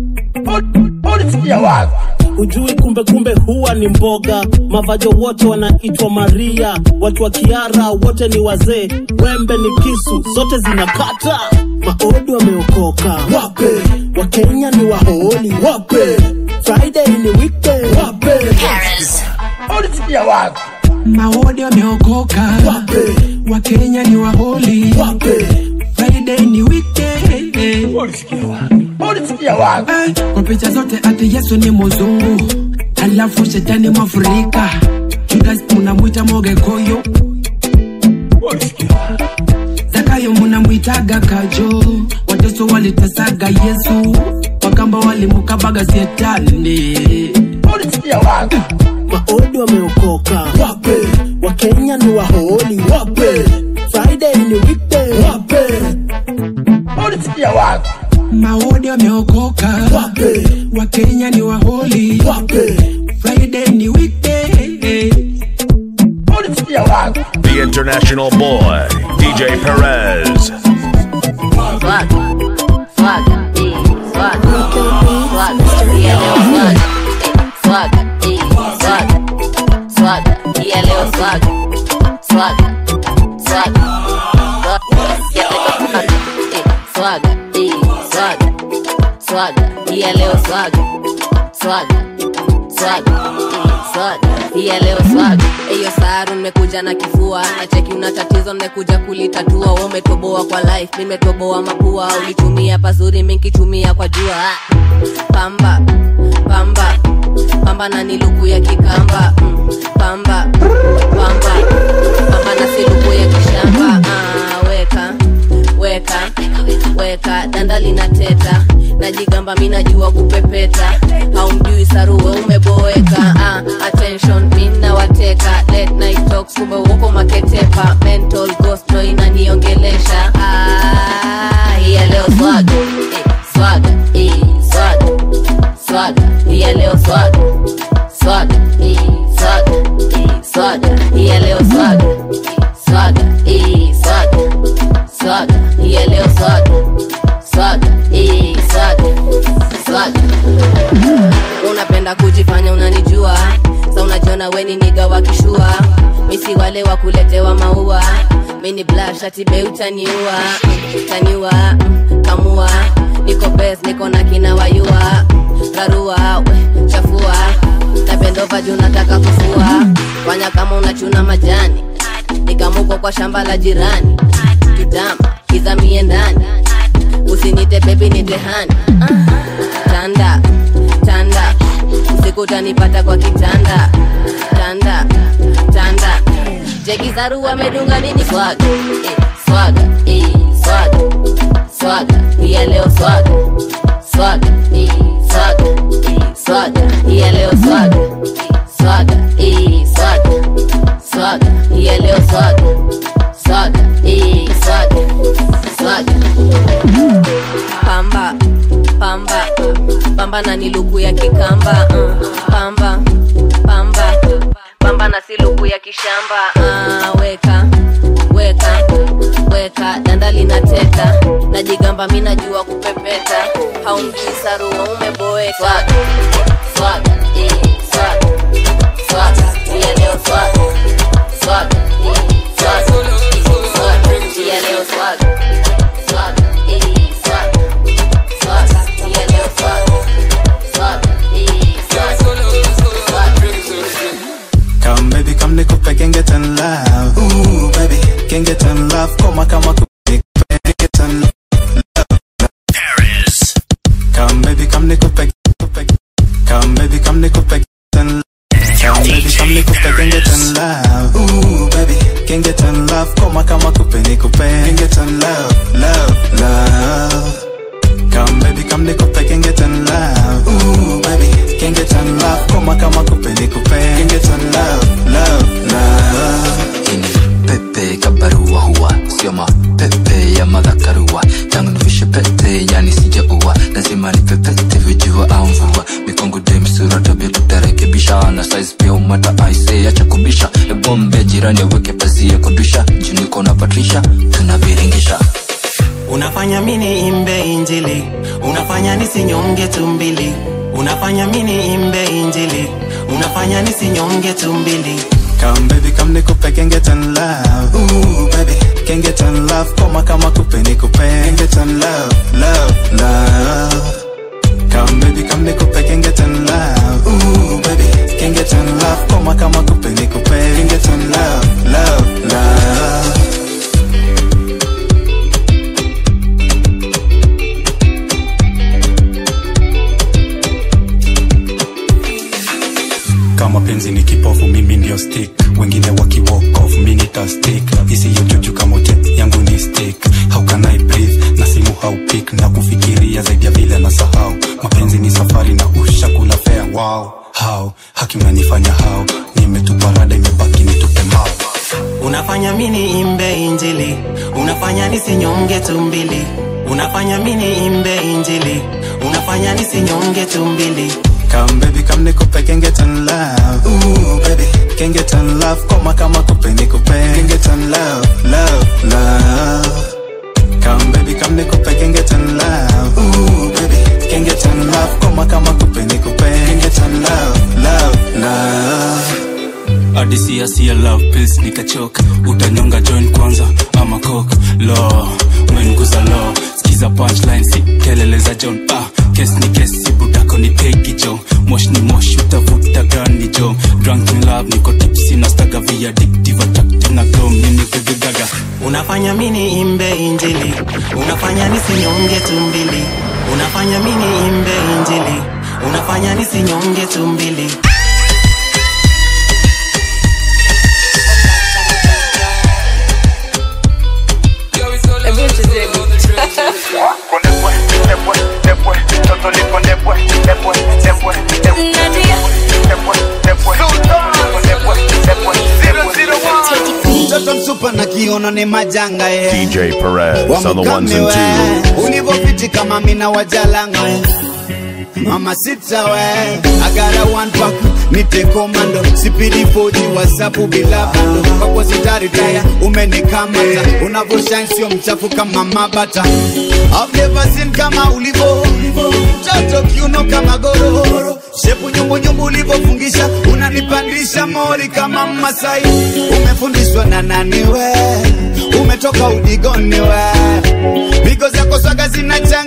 Polisikia wape. Ujui kumbe huwa ni mboga. Mavajo wote wanaitwa Maria. Watu wa Kiara wote ni wazee. Wembe ni kisu, zote zinakata. Maodo wameokoka wape, Wakenya ni waholi wape, Friday ni weekday wape, Polisikia wape. Maodo wameokoka wape, Wakenya ni waholi wape, Friday ni weekday. Polisikia wape. Kwa picha zote ati Yesu ni mzungu, alafu shetani Mwafrika. Judas unamwita Moge Koyo. Polisikia wape. Zakayo munamuitaga Kajo. Wateso walitesaga Yesu, Wakamba walimukabaga Shetani. Polisikia wape. Maodo wameokoka wape, Wakenya ni waholi wape, Friday ni weekday wape, Polisikia wape. Maodo wameokoka wape, Wakenya ni waholi wape, Friday ni weekday. Polisikia wape. The international boy, DJ Perez. Swag, swag, swag, swag, swag, swag, yeah, leo swag, swag, swag, swag, swag, swag, yeah, leo swag, swag, swag, swag, yeah, leo swag. Eyo saru nimekuja na kifua, na cheki una tatizo nimekuja kulitatua. Wewe umetoboa kwa life, mimi nimetoboa mapua. Ulitumia pazuri, mimi nikitumia kwa jua. Pamba, pamba, pamba na niluku ya kikamba. Pamba, pamba, pamba na siluku ya kishamba. Weka, weka, weka, danda linateta. Najigamba mimi najua kupepeta. Haumjui saruwe umeboeka. Attention mimi na wateka. Late night talks kumbe uko maketepa. Mental ghost no inaniongelesha. Hiya leo swag, swag, swag, swag. Hiya leo swag, swag, swag, swag. Hiya leo swag, swag, swag, swag. Hiya leo swag, swag, swag, swag. Unapenda kujifanya unanijua, sa unajiona weni niga wakishua. Misi wale wakuletewa maua, mini blush ati be utaniua. Taniua, kamua, niko best, niko na kina wayua. Rarua, we, chafua. Na bendova juu nataka kufua. Fanya kama unachuna majani. Nikamuko kwa shamba la jirani. Tutama, kizamie ndani. Usinite baby nite hani. Tanda, tanda. Usiku utanipata kwa kitanda. Tanda, tanda. Jeki zaru wamedunga nini swaga? Swaga, swaga. Swaga, iya leo swaga. Swaga, swaga. Swaga, iya leo swaga. Swaga, swaga. Swaga, iya leo swaga. Swaga, swaga. Swaga. Pamba, pamba. Pamba na niluku ya kikamba. Pamba, pamba. Pamba na siluku ya kishamba. Weka, weka, weka. Danda linateta. Najigamba mina jua kupepeta. Haumjui sarua umeboeka. Swaga, swaga, swaga. Swaga, iya leo swaga. Swaga, swaga. Swaga, iya leo swaga. Swaga, swaga. Swaga, iya leo swaga. Swaga, Come baby, come nikupe can get in love. Ooh baby, can get in love. Koma kama kupe get in love. Paris. Come baby, come nikupe. Come baby, come nikupe get in love. Come baby, come nikupe can get in love. Ooh baby, can get in love. Koma kama kupe nikupe can get in love, love, love. Come baby, come nikupe can get in love. Ooh baby, can get in love. Koma kama kupe nikupe can get in love, love, love. Pepe kabarua huwa sio mapepe ya madhakarua. Tangu nivishe pete yani sijaua. Lazima nipepete vijua au mvua. Mikongo dem sura tabia tutarekebisha. Na size pia umata aise acha kubisha. Ebombe jirani weke pazia kudusha. Juniko na Patricia tunaviringisha. Unafanya mini imbe injili. Unafanya nisinyonge tumbili. Unafanya mini imbe injili. Unafanya nisinyonge tumbili. Come baby, come nikupe can get in love. Ooh baby, can get in love. Koma kama kupe nikupe can get in love, love, love. Come baby, come nikupe can get in love. Ooh baby, can get in love. Koma kama kupe nikupe can get in love, love, love. Kama penzi ni kipofu mimi ndio stick. Wengine waki walk off mimi nita stick. Isi yojuju kama ute yangu ni stick. How can I breathe na simu how pick. Na kufikiria zaidi ya vile na sahau. Mapenzi ni safari na ushakula fare. Wow, how haki unanifanya how. Nimetupa rada imebaki nitupe mbao. Unafanya mini imbe injili. Unafanya nisinyonge tumbili. Unafanya mini imbe injili. Unafanya nisinyonge tumbili. Come baby, come nikupe can get in love. Ooh baby, can get in love. Koma kama kupe nikupe can get in love, love, love. Come baby, come nikupe can get in love. Ooh baby, can get in love. Koma kama kupe nikupe can get in love, love, love. Adisi ya love pills nikachoka. Utanyonga join kwanza ama coke. Law, mwenguza law. Skiza punchline si kelele za John. Kes ni kesi budako ni pegi jo. Mosh ni mosh utavuta gani jo. Drunk in love niko tipsy na staga via addictive attractive na glow mini gaga. Unafanya mini imbe injili. Unafanya nisinyonge tumbili. Unafanya mini imbe injili. Unafanya nisinyonge tumbili. Mtoto msupa na kiono ni majanga DJ Perez on the ones and twos. Ulivopiti kama mina wajalanga Mama sita we I got a one pack nite komando Sipidi 40 wasapu bila bando Kwa sitari taya umenikamata Unavoshine sio mchafu kama mabata I've never seen kama ulivo Mtoto kiuno kama goro Shepu nyumbu nyumbu ulivofungisha Unanipandisha mori kama Masai Umefundishwa na nani we Umetoka udigoni we Bigo zako swaga zinachanganya ni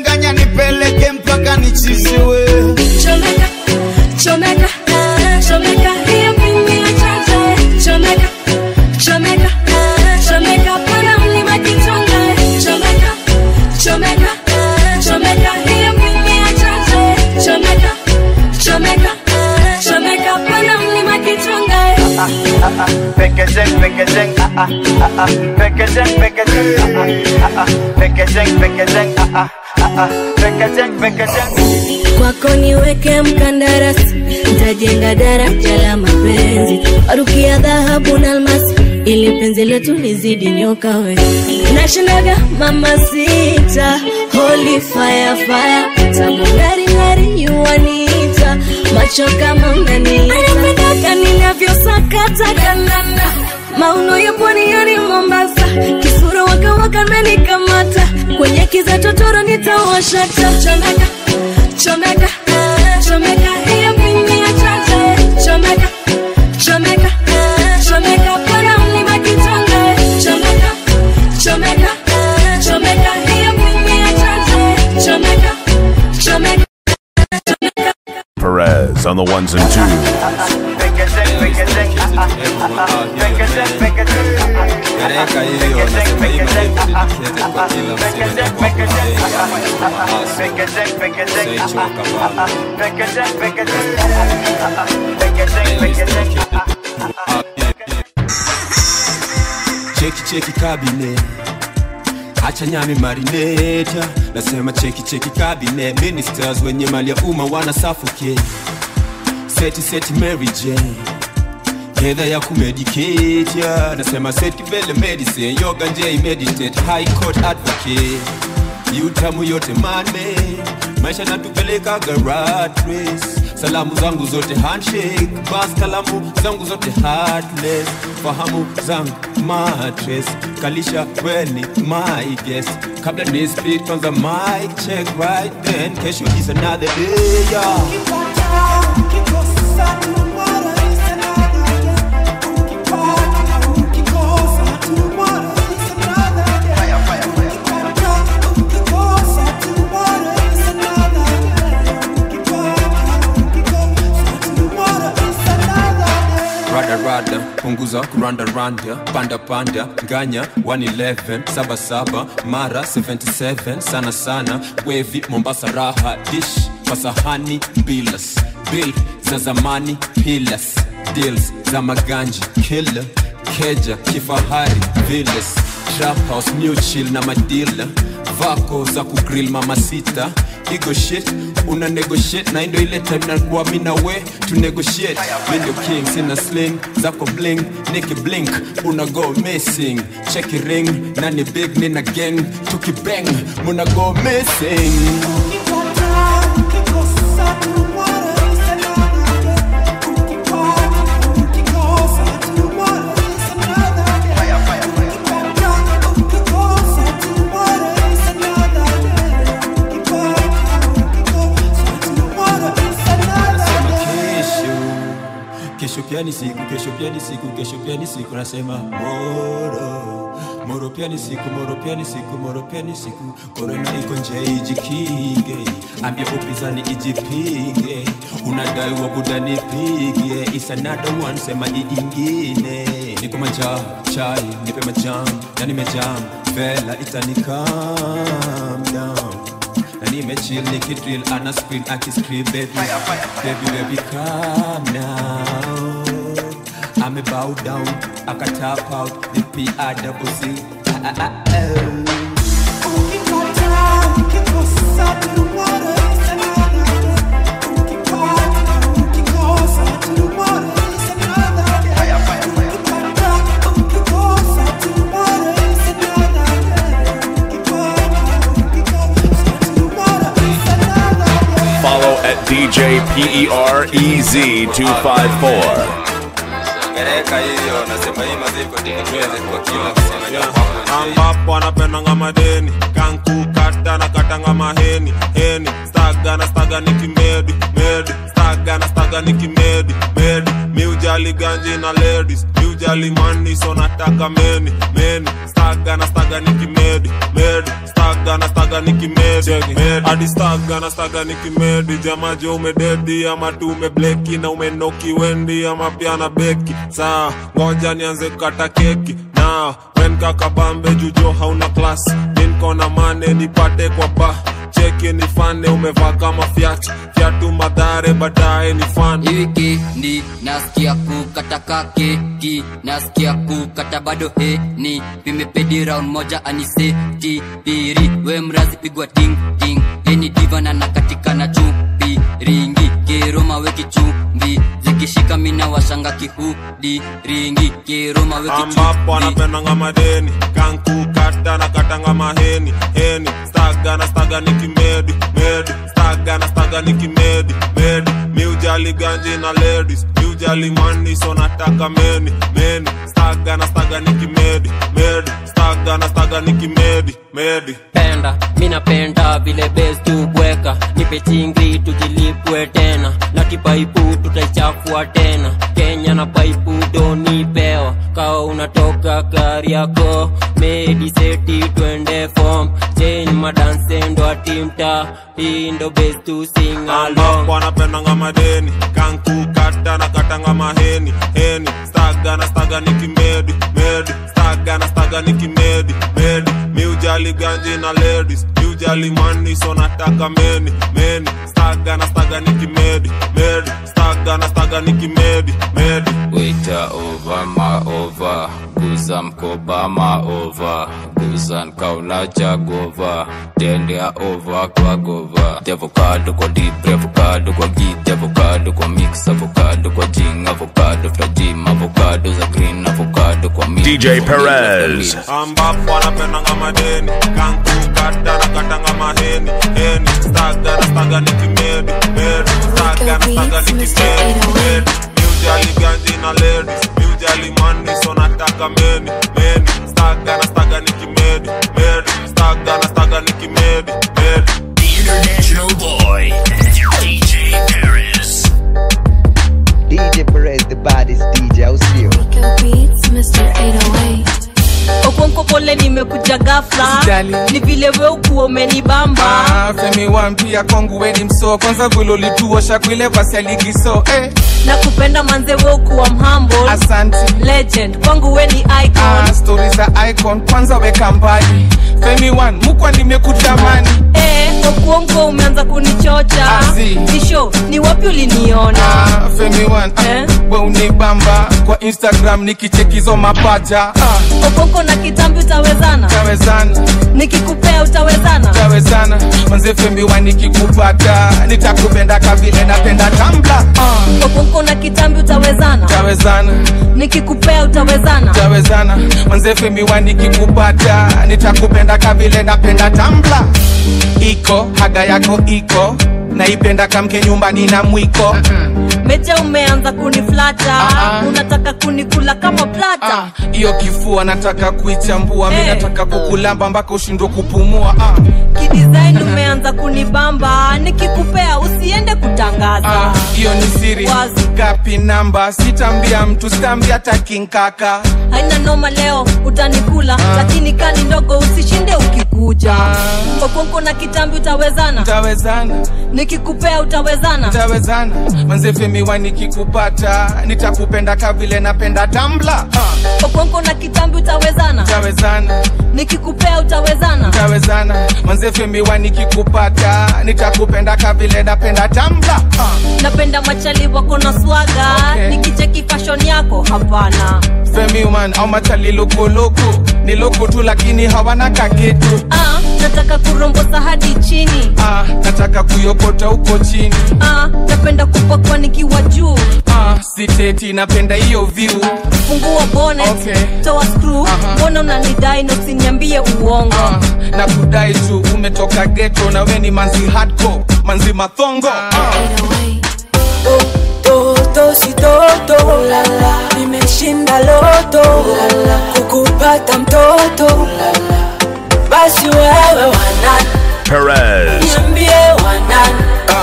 nipeleke mpaka nichiziwe. Chomeka, chomeka, chomeka, hiyo pini ya chacha. Chomeka, chomeka, chomeka, pana mlima Kitonga. Chomeka, chomeka, chomeka, hiyo pini ya chacha. Chomeka, chomeka, chomeka, pana mlima Kitonga. Packaging, packaging, packaging, packaging, packaging, packaging, packaging, packaging. Kwako niweke mkandarasi, nitajenga daraja la mapenzi, warukia dhahabu na almasi, ili penzi letu lizidi nyoka we. Nashindaga mama sita, holy fire fire, tamu ngari ngari you wanita, macho kama mnanita. Anapendaka ninavyosakata kanana, mauno ya pwani yani Mombasa, kisura waka waka menikamata, kwenye kiza totoro nitawashata. Chomeka, chomeka, chomeka, hiyo pini ya chacha. Chomeka, chomeka, chomeka, pana mlima Kitonga. Chomeka, chomeka, chomeka, hiyo pini ya chacha. Chomeka, chomeka, chomeka. Perez on the ones and twos. Cheki cheki kabine, acha nyami marineta. Nasema cheki cheki kabine, ministers wenye mali ya umma wana suffocate. Seti seti Mary Jane, hedha ya kumedicate ya. Nasema seti vele medicine, yoga nje meditate, high court advocate. Yutamu yote mane, maisha natupeleka rat race. Salamu zangu zote handshake, bas kalamu zangu zote heartless. Fahamu zangu mattress, kalisha weni my guest. Kabla ni speak on the mic check right then, kesho is another day, yeah. Rada, punguza, kuranda randa, panda panda, nganya, 111, saba saba, mara 77, sana sana, wavy, Mombasa raha, dish, pasahani, bilas, bill, za zamani, pilas, deals, za maganji, killer, keja, kifahari, villas, trap house, new chill na madila, vako za kugrill mama sita, ego shit, una negotiate na indo ile time na kuwa mina we to negotiate. Window king sina sling zako bling niki blink una go missing. Check ring nani big nina gang tuki bang muna go missing. Kesho pia ni siku, kesho pia ni siku, kesho pia ni siku. Nasema moro, moro pia ni siku, moro pia ni siku, moro pia ni siku. Corona iko nje ijikinge, ambia upinzani ijipinge. Unadai wabuda nipige, it's another one sema iingine. Niko majaa, chai, nipe majam, na nimejam, vela itani calm down. Na nimechill, nikidrill, ana screen, aki-scream, baby. Baby, baby, calm now. I'm a bow down, I can tap out, the P-I-double-C. Follow at DJ PEREZ 254. ambapo anapendanga madeni kanku kata na katanga maheni heni staga na staga nikimedi medi staga nikimedi medi miujali ganji na ladies miujali money so nataka meni staga na staga nikimedi medi staga na staga staga nikimedi hadi staga nikimedi jama jo umededi ama tu umebleki na umenoki wendi ama pia na beki saa ngoja nianze kukata keki na wen kaka bambe jujo hauna class ninko na mane nipate kwa ba cheki ni fane umevaa kama fiatu madhare baadaye ni fan wiki ni nasikia kukata keki nasikia kukata bado ni vimepedi round moja aniseti piri we mrazi pigwa ting ting ni divana na katika na chupi ringi kiroma weki chumbi zikishika mina washanga kihudi ringi kiroma weki chumbi ambapo anapendanga madeni kanku kata na katanga maheni staga nikimedi staga nikimedi miujali ganji na ladies miujali money so nataka meni staga nikimedi staga nikimedi penda mina penda vile best kubweka nipe chingri tujilipwe tena na kipaipu tutaichafua tena Kenya na paipu doni pewa kao unatoka gari yako medi seti twende form change madanse ndo atimta indo best to sing along wanapendanga madeni kanku kata na katanga maheni staga nikimedi staga nikimedi miujali ganji na ladies miujali money so nataka meni staga nikimedi staga nikimedi waiter over ma over guza mkoba ma over guzan kauna chagova tendea over kwa gova avocado kwa deep avocado kwa git avocado kwa mix avocado kwa jing avocado fragile avocado za green avocado kwa mix DJ Perez ambapo anapendanga madeni kanku kata na katanga maheni staga nikimedi staga nikimedi miujali ganji na ladies miujali money so nataka meni staga nikimedi staga nikimedi The international boy DJ Perez the baddest DJ out here Beats, Mr. 808 Okonko pole nimekuja ghafla ni vile wewe ukuwa umenibamba Femi wampia kongu weni mso kwanza vile ulituosha kwile basi aligiso na kupenda manze wewe ukuwa mhumble asante legend kwangu wewe ni icon stories za icon kwanza weka mbali Femi one mukwa nimekutamani Okonko umeanza kunichocha Kisho ni wapi uliniona Femi one we unibamba kwa Instagram nikichekizo mapaja Okonko na kitambi utawezana nikikupea utawezana manze Femi one nikikupata nitakupenda kabile napenda Tumblr Okonko na kitambi utawezana nikikupea utawezana manze Femi one nikikupata nitakupenda kabile napenda Tumblr iko haga yako iko naipenda kamke nyumbani na mwiko Meja umeanza kuniflata unataka kunikula kama plata iyo kifua nataka kuichambua mimi nataka kukulamba mpaka ushindwe kupumua kidesign umeanza kunibamba nikikupea usiende kutangaza iyo ni siri gapi namba sitambia mtu sitambia takinkaka haina noma leo utanikula lakini kani ndogo usishinde ukikuja Okonko na kitambi utawezana nikikupea utawezana manze Femi one nikikupata nitakupenda kabile napenda Tumblr Okonko na kitambi utawezana nikikupea utawezana manze Femi one nikikupata nitakupenda kabile napenda Tumblr napenda machali wako na swaga nikicheki fashion yako hapana Femi man au machali loko ni loko tu lakini hawana kakitu nataka kurombosa hadi chini nataka kuyokota huko chini napenda kupakwa nikiwa juu siteti napenda hiyo view fungua bonnet toa screw mbona unanidai na usiniambie uongo na kudai tu umetoka ghetto na we ni manzi hardcore manzi mathongo Toto si toto nimeshinda loto kukupata mtoto basi wewe wanan Perez niambie wanan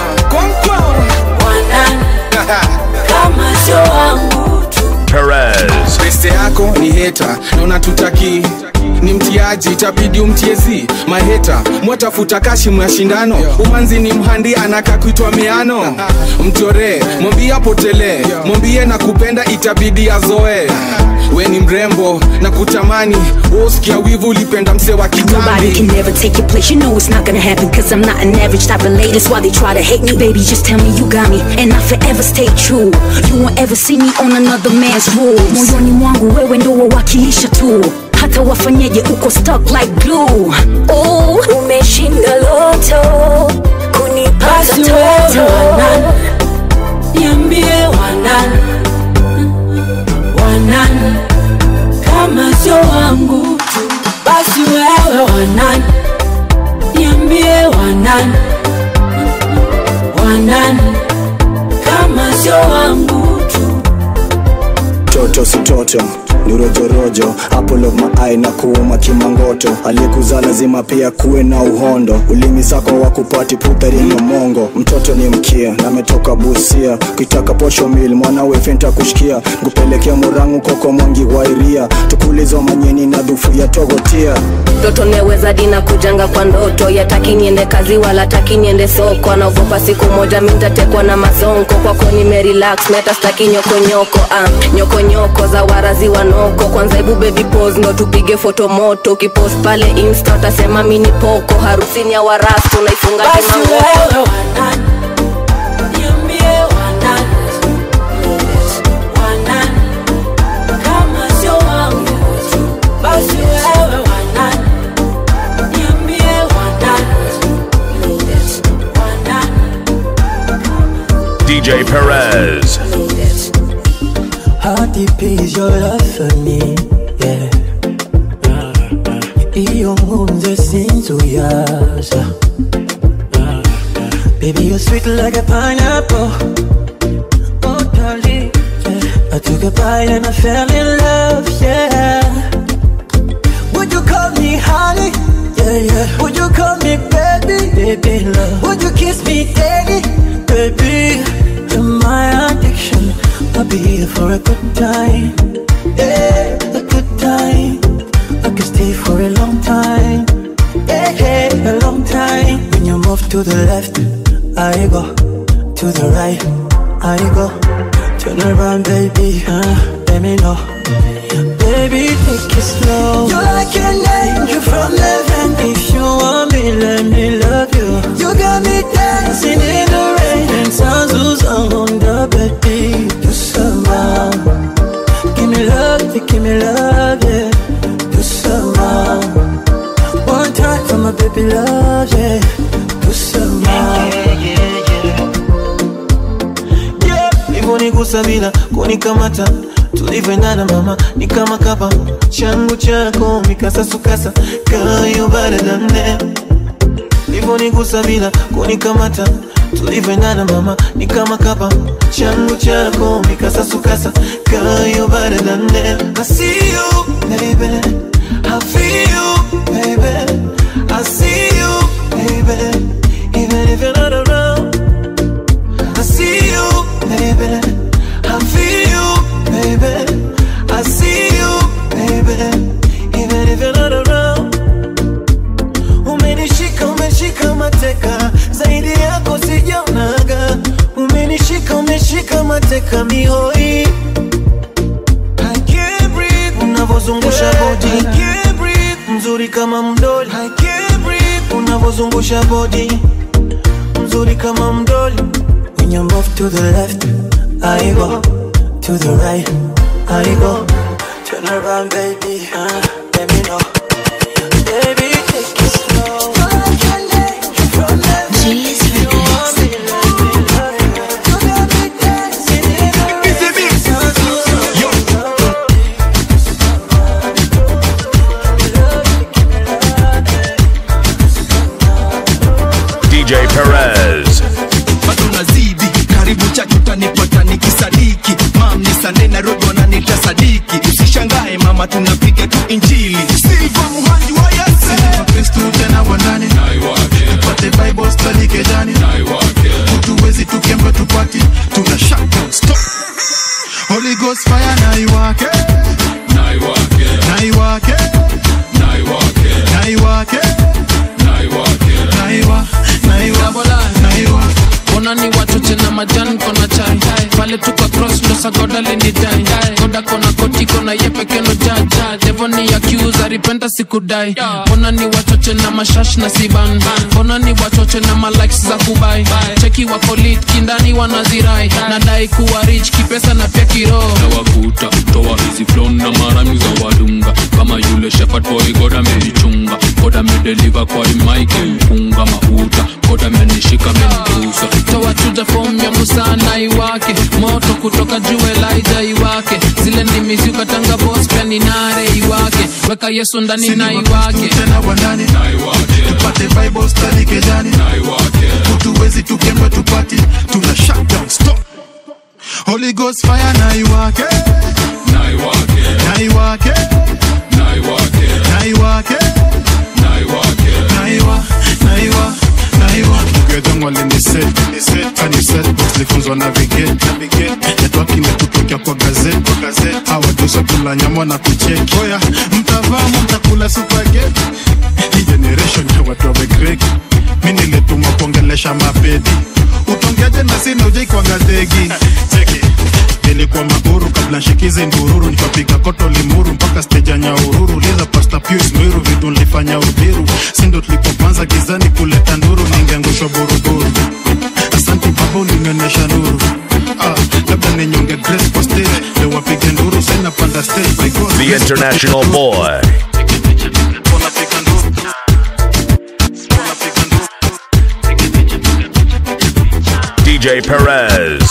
wanan kama sio wangu tu Perez beste yako ni hater na unatutaki ni mtiaji itabidi umtiezi maheta mwatafuta kashi mwashindano umanzi ni mhandi anaka kuitwa miano mtore mwambie apotele mwambie na kupenda itabidi azoe we ni mrembo na kutamani usikia wivu ulipenda mse wa kitambi. Nobody can never take your place, you know it's not gonna happen, cause I'm not an average type of lady. That's why they try to hate me. Baby, just tell me you got me and I forever stay true. You won't ever see me on another man's rules. Moyoni mwangu wewe ndo wakiisha tu, hata wafanyeje uko stuck like glue. Oh, umeshinda loto kunipata toto. Niambie wanani, wanani kama sio wangu tu, basi wewe wanani. Niambie wanani, wanani kama sio wangu tu. Toto si toto ni rojorojo, apple of my eye na kuuma kimangoto. Aliyekuzaa lazima pia kuwe na uhondo, ulimi sako wa kupati putari no mongo. Mtoto ni mkia na metoka Busia, kitaka posho mil mwanawe fenta kushikia. Ngupelekea Murangu koko mwangi wairia, tukulizo manyeni na dhufu ya togotia. Toto neweza dina kujanga kwa ndoto, yataki niende kazi wala taki niende soko. Anaogopa siku moja mintatekwa na mazonko, kwako nimerelax meta staki nyoko nyoko za warazi wanoko. Kwanza hebu baby pose ndo tupige foto moto, ukipost pale insta utasema mini poko. Harusini ya warastu naifunga kimangoto. Niambie wanani, wanani kama sio wangu tu, basi wewe wanani. Niambie wanani, wanani DJ Perez. How deep is your love for me? Yeah. Iyo ngunze sinzuyaza. Baby, you're sweet like a pineapple. Oh, darling. Yeah. I took a bite and I fell in love. Yeah. Would you call me honey? Yeah, yeah. Would you call me baby? Baby, love. Would you kiss me daily? Baby, you're my addiction. I'll be here for a good time, yeah, a good time. I can stay for a long time, yeah, a long time. When you move to the left, I go. To the right, I go. Turn around, baby, let me know. Baby, take it slow. You're like an angel from heaven. If you want me, let me love you. You got me dancing in the rain, and sounds on the baby. Do some more. Give me love, yeah. Do some more. One time for my baby love, yeah. Do some more. Yeah, hivyo gusa bila kunikamata. Tulivyoendana mama ni kama kapa, changu chako mikasa sukasa, kayo better than them. Hivyo nigusa bila kunikamata. Tulivyoendana mama ni kama kapa, changu chako mikasa sukasa, kayo better than them. I see you, baby, I feel you, baby, I see you, baby, even if you're not around. I see you, baby, I feel you, baby, I see you, baby, even if you're not around. Umenishika mateka, zaidi yako sijaonaga. Umenishika mateka mihoi. I can't breathe, unavozungusha body. I can't breathe, mzuri kama mdoli. I can't breathe, unavozungusha body, mzuri kama mdoli. When you move to the left, I go. To the right, I go. Turn around, baby, let me know. Baby, take it slow. G's DJ Perez. Tunazidi karibu chachu tanipata nikisadiki. Mam ni sande na rogo na nitasadiki. Usishangae mama tunapiga tu inji. wachoche na majani kona chai pale tuka cross ndo sagoda lini dai goda kona koti kona yepe keno jaja devo ni accuse repenta sikudai mbona ni wachoche na mashash na siban mbona ni wachoche na malikes za kubai cheki wako lit kindani wanazirai nadai kuwa rich kipesa na pia kiroho na wakuta toa hizi flow na marami za wadunga kama yule shepherd boy goda menichunga goda medeliver kwa imaike mpunga mahuta goda menishika menigusa toa chuja form ya Musa na iwake moto kutoka juu Elijah iwake zile ndimi zikatanga boss pia ni nare iwake weka Yesu ndani na iwake tena wandani na iwake tupate Bible study kejani na iwake tutuwezi tukemba tupati tuna shut down stop Holy Ghost fire na iwake na iwake na iwake na iwake na iwake na iwake na iwa together all in the set and you said box lifunzo navigate network imetutokea kwa gazette hawadosa kula nyama na kucheki oya mtavamo mtakula spaghetti hii generation ya watu wamegreki mimi nilitumwa kuongelesha mapedi utongeaje na sina ujai kwa gategi cheki nilikuwa maguru kabla nshikize ndururu nikapiga koto limuru mpaka stage ya Nyahururu liza Pastor Pius Mwiru vitu nilifanya ubiru sindo tulipopanza gizani kuleta nduru ningeangushwa buruburu asante baba ulinionyesha nuru labda ninyonge grace kwa stage leo wapige nduru sina panda stage by God The international boy DJ Perez.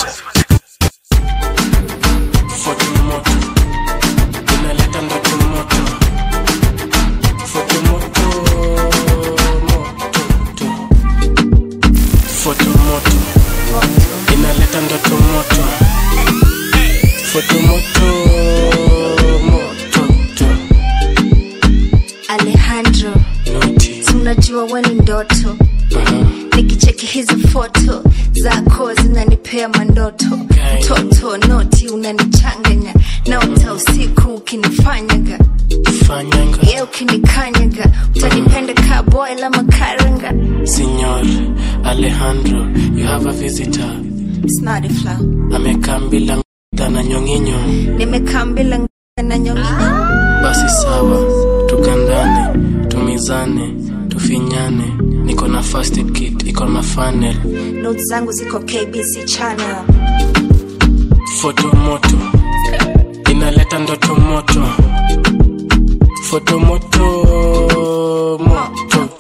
Alejandro, tunajua wani ndoto nikicheki hizi foto zako zinanipea mandoto mtoto noti unanichanganya naota usiku ukinifanyaga ye ukinikanyaga utanipenda ka boy la makaranga. Signor Alejandro, you have a visitor. It's not a flow. Amekambila na nyonginyo. Nimekambila na nyonginyo. Basi sawa, tukandane, tumizane, tufinyane. Niko na first aid kit, iko na funnel. Notes zangu ziko KBC channel. Foto moto, inaleta ndoto moto. Foto moto, moto.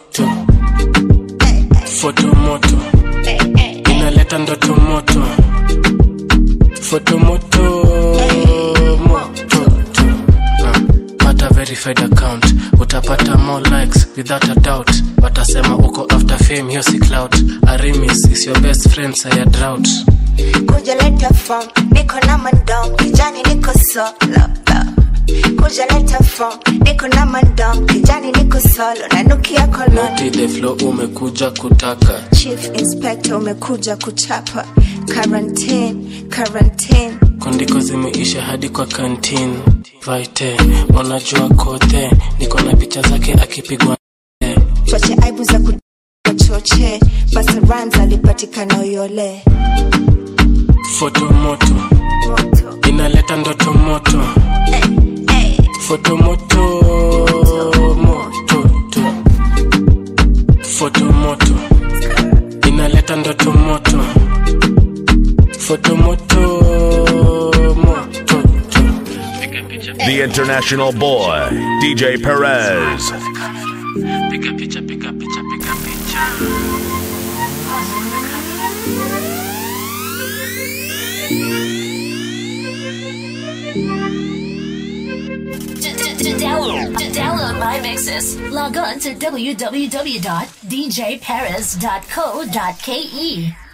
Foto moto, inaleta ndoto moto. Foto moto, moto. Pata verified account, utapata more likes without a doubt. Watasema uko after fame, hiyo si clout. Arimis is your best friend, say a drought. Kuja leta form, niko na mandom, kijani niko solo. Kuja leta form, niko na mandom, kijani niko solo. Nanukia koloni. Noti the flow umekuja kutaka. Chief Inspector umekuja kuchapa. Quarantine. Kondiko zimeisha hadi kwa canteen. Vaite, unajua kote, niko na picha zake akipigwa. Choche aibu za kuchoche, basa ranza alipatikana Uyole. Foto moto, inaleta ndoto moto. Foto moto, moto. Foto moto, inaleta ndoto moto. Foto moto, moto. The international boy, DJ Perez. Piga picha. To download my mixes, log on to www.djperez.co.ke.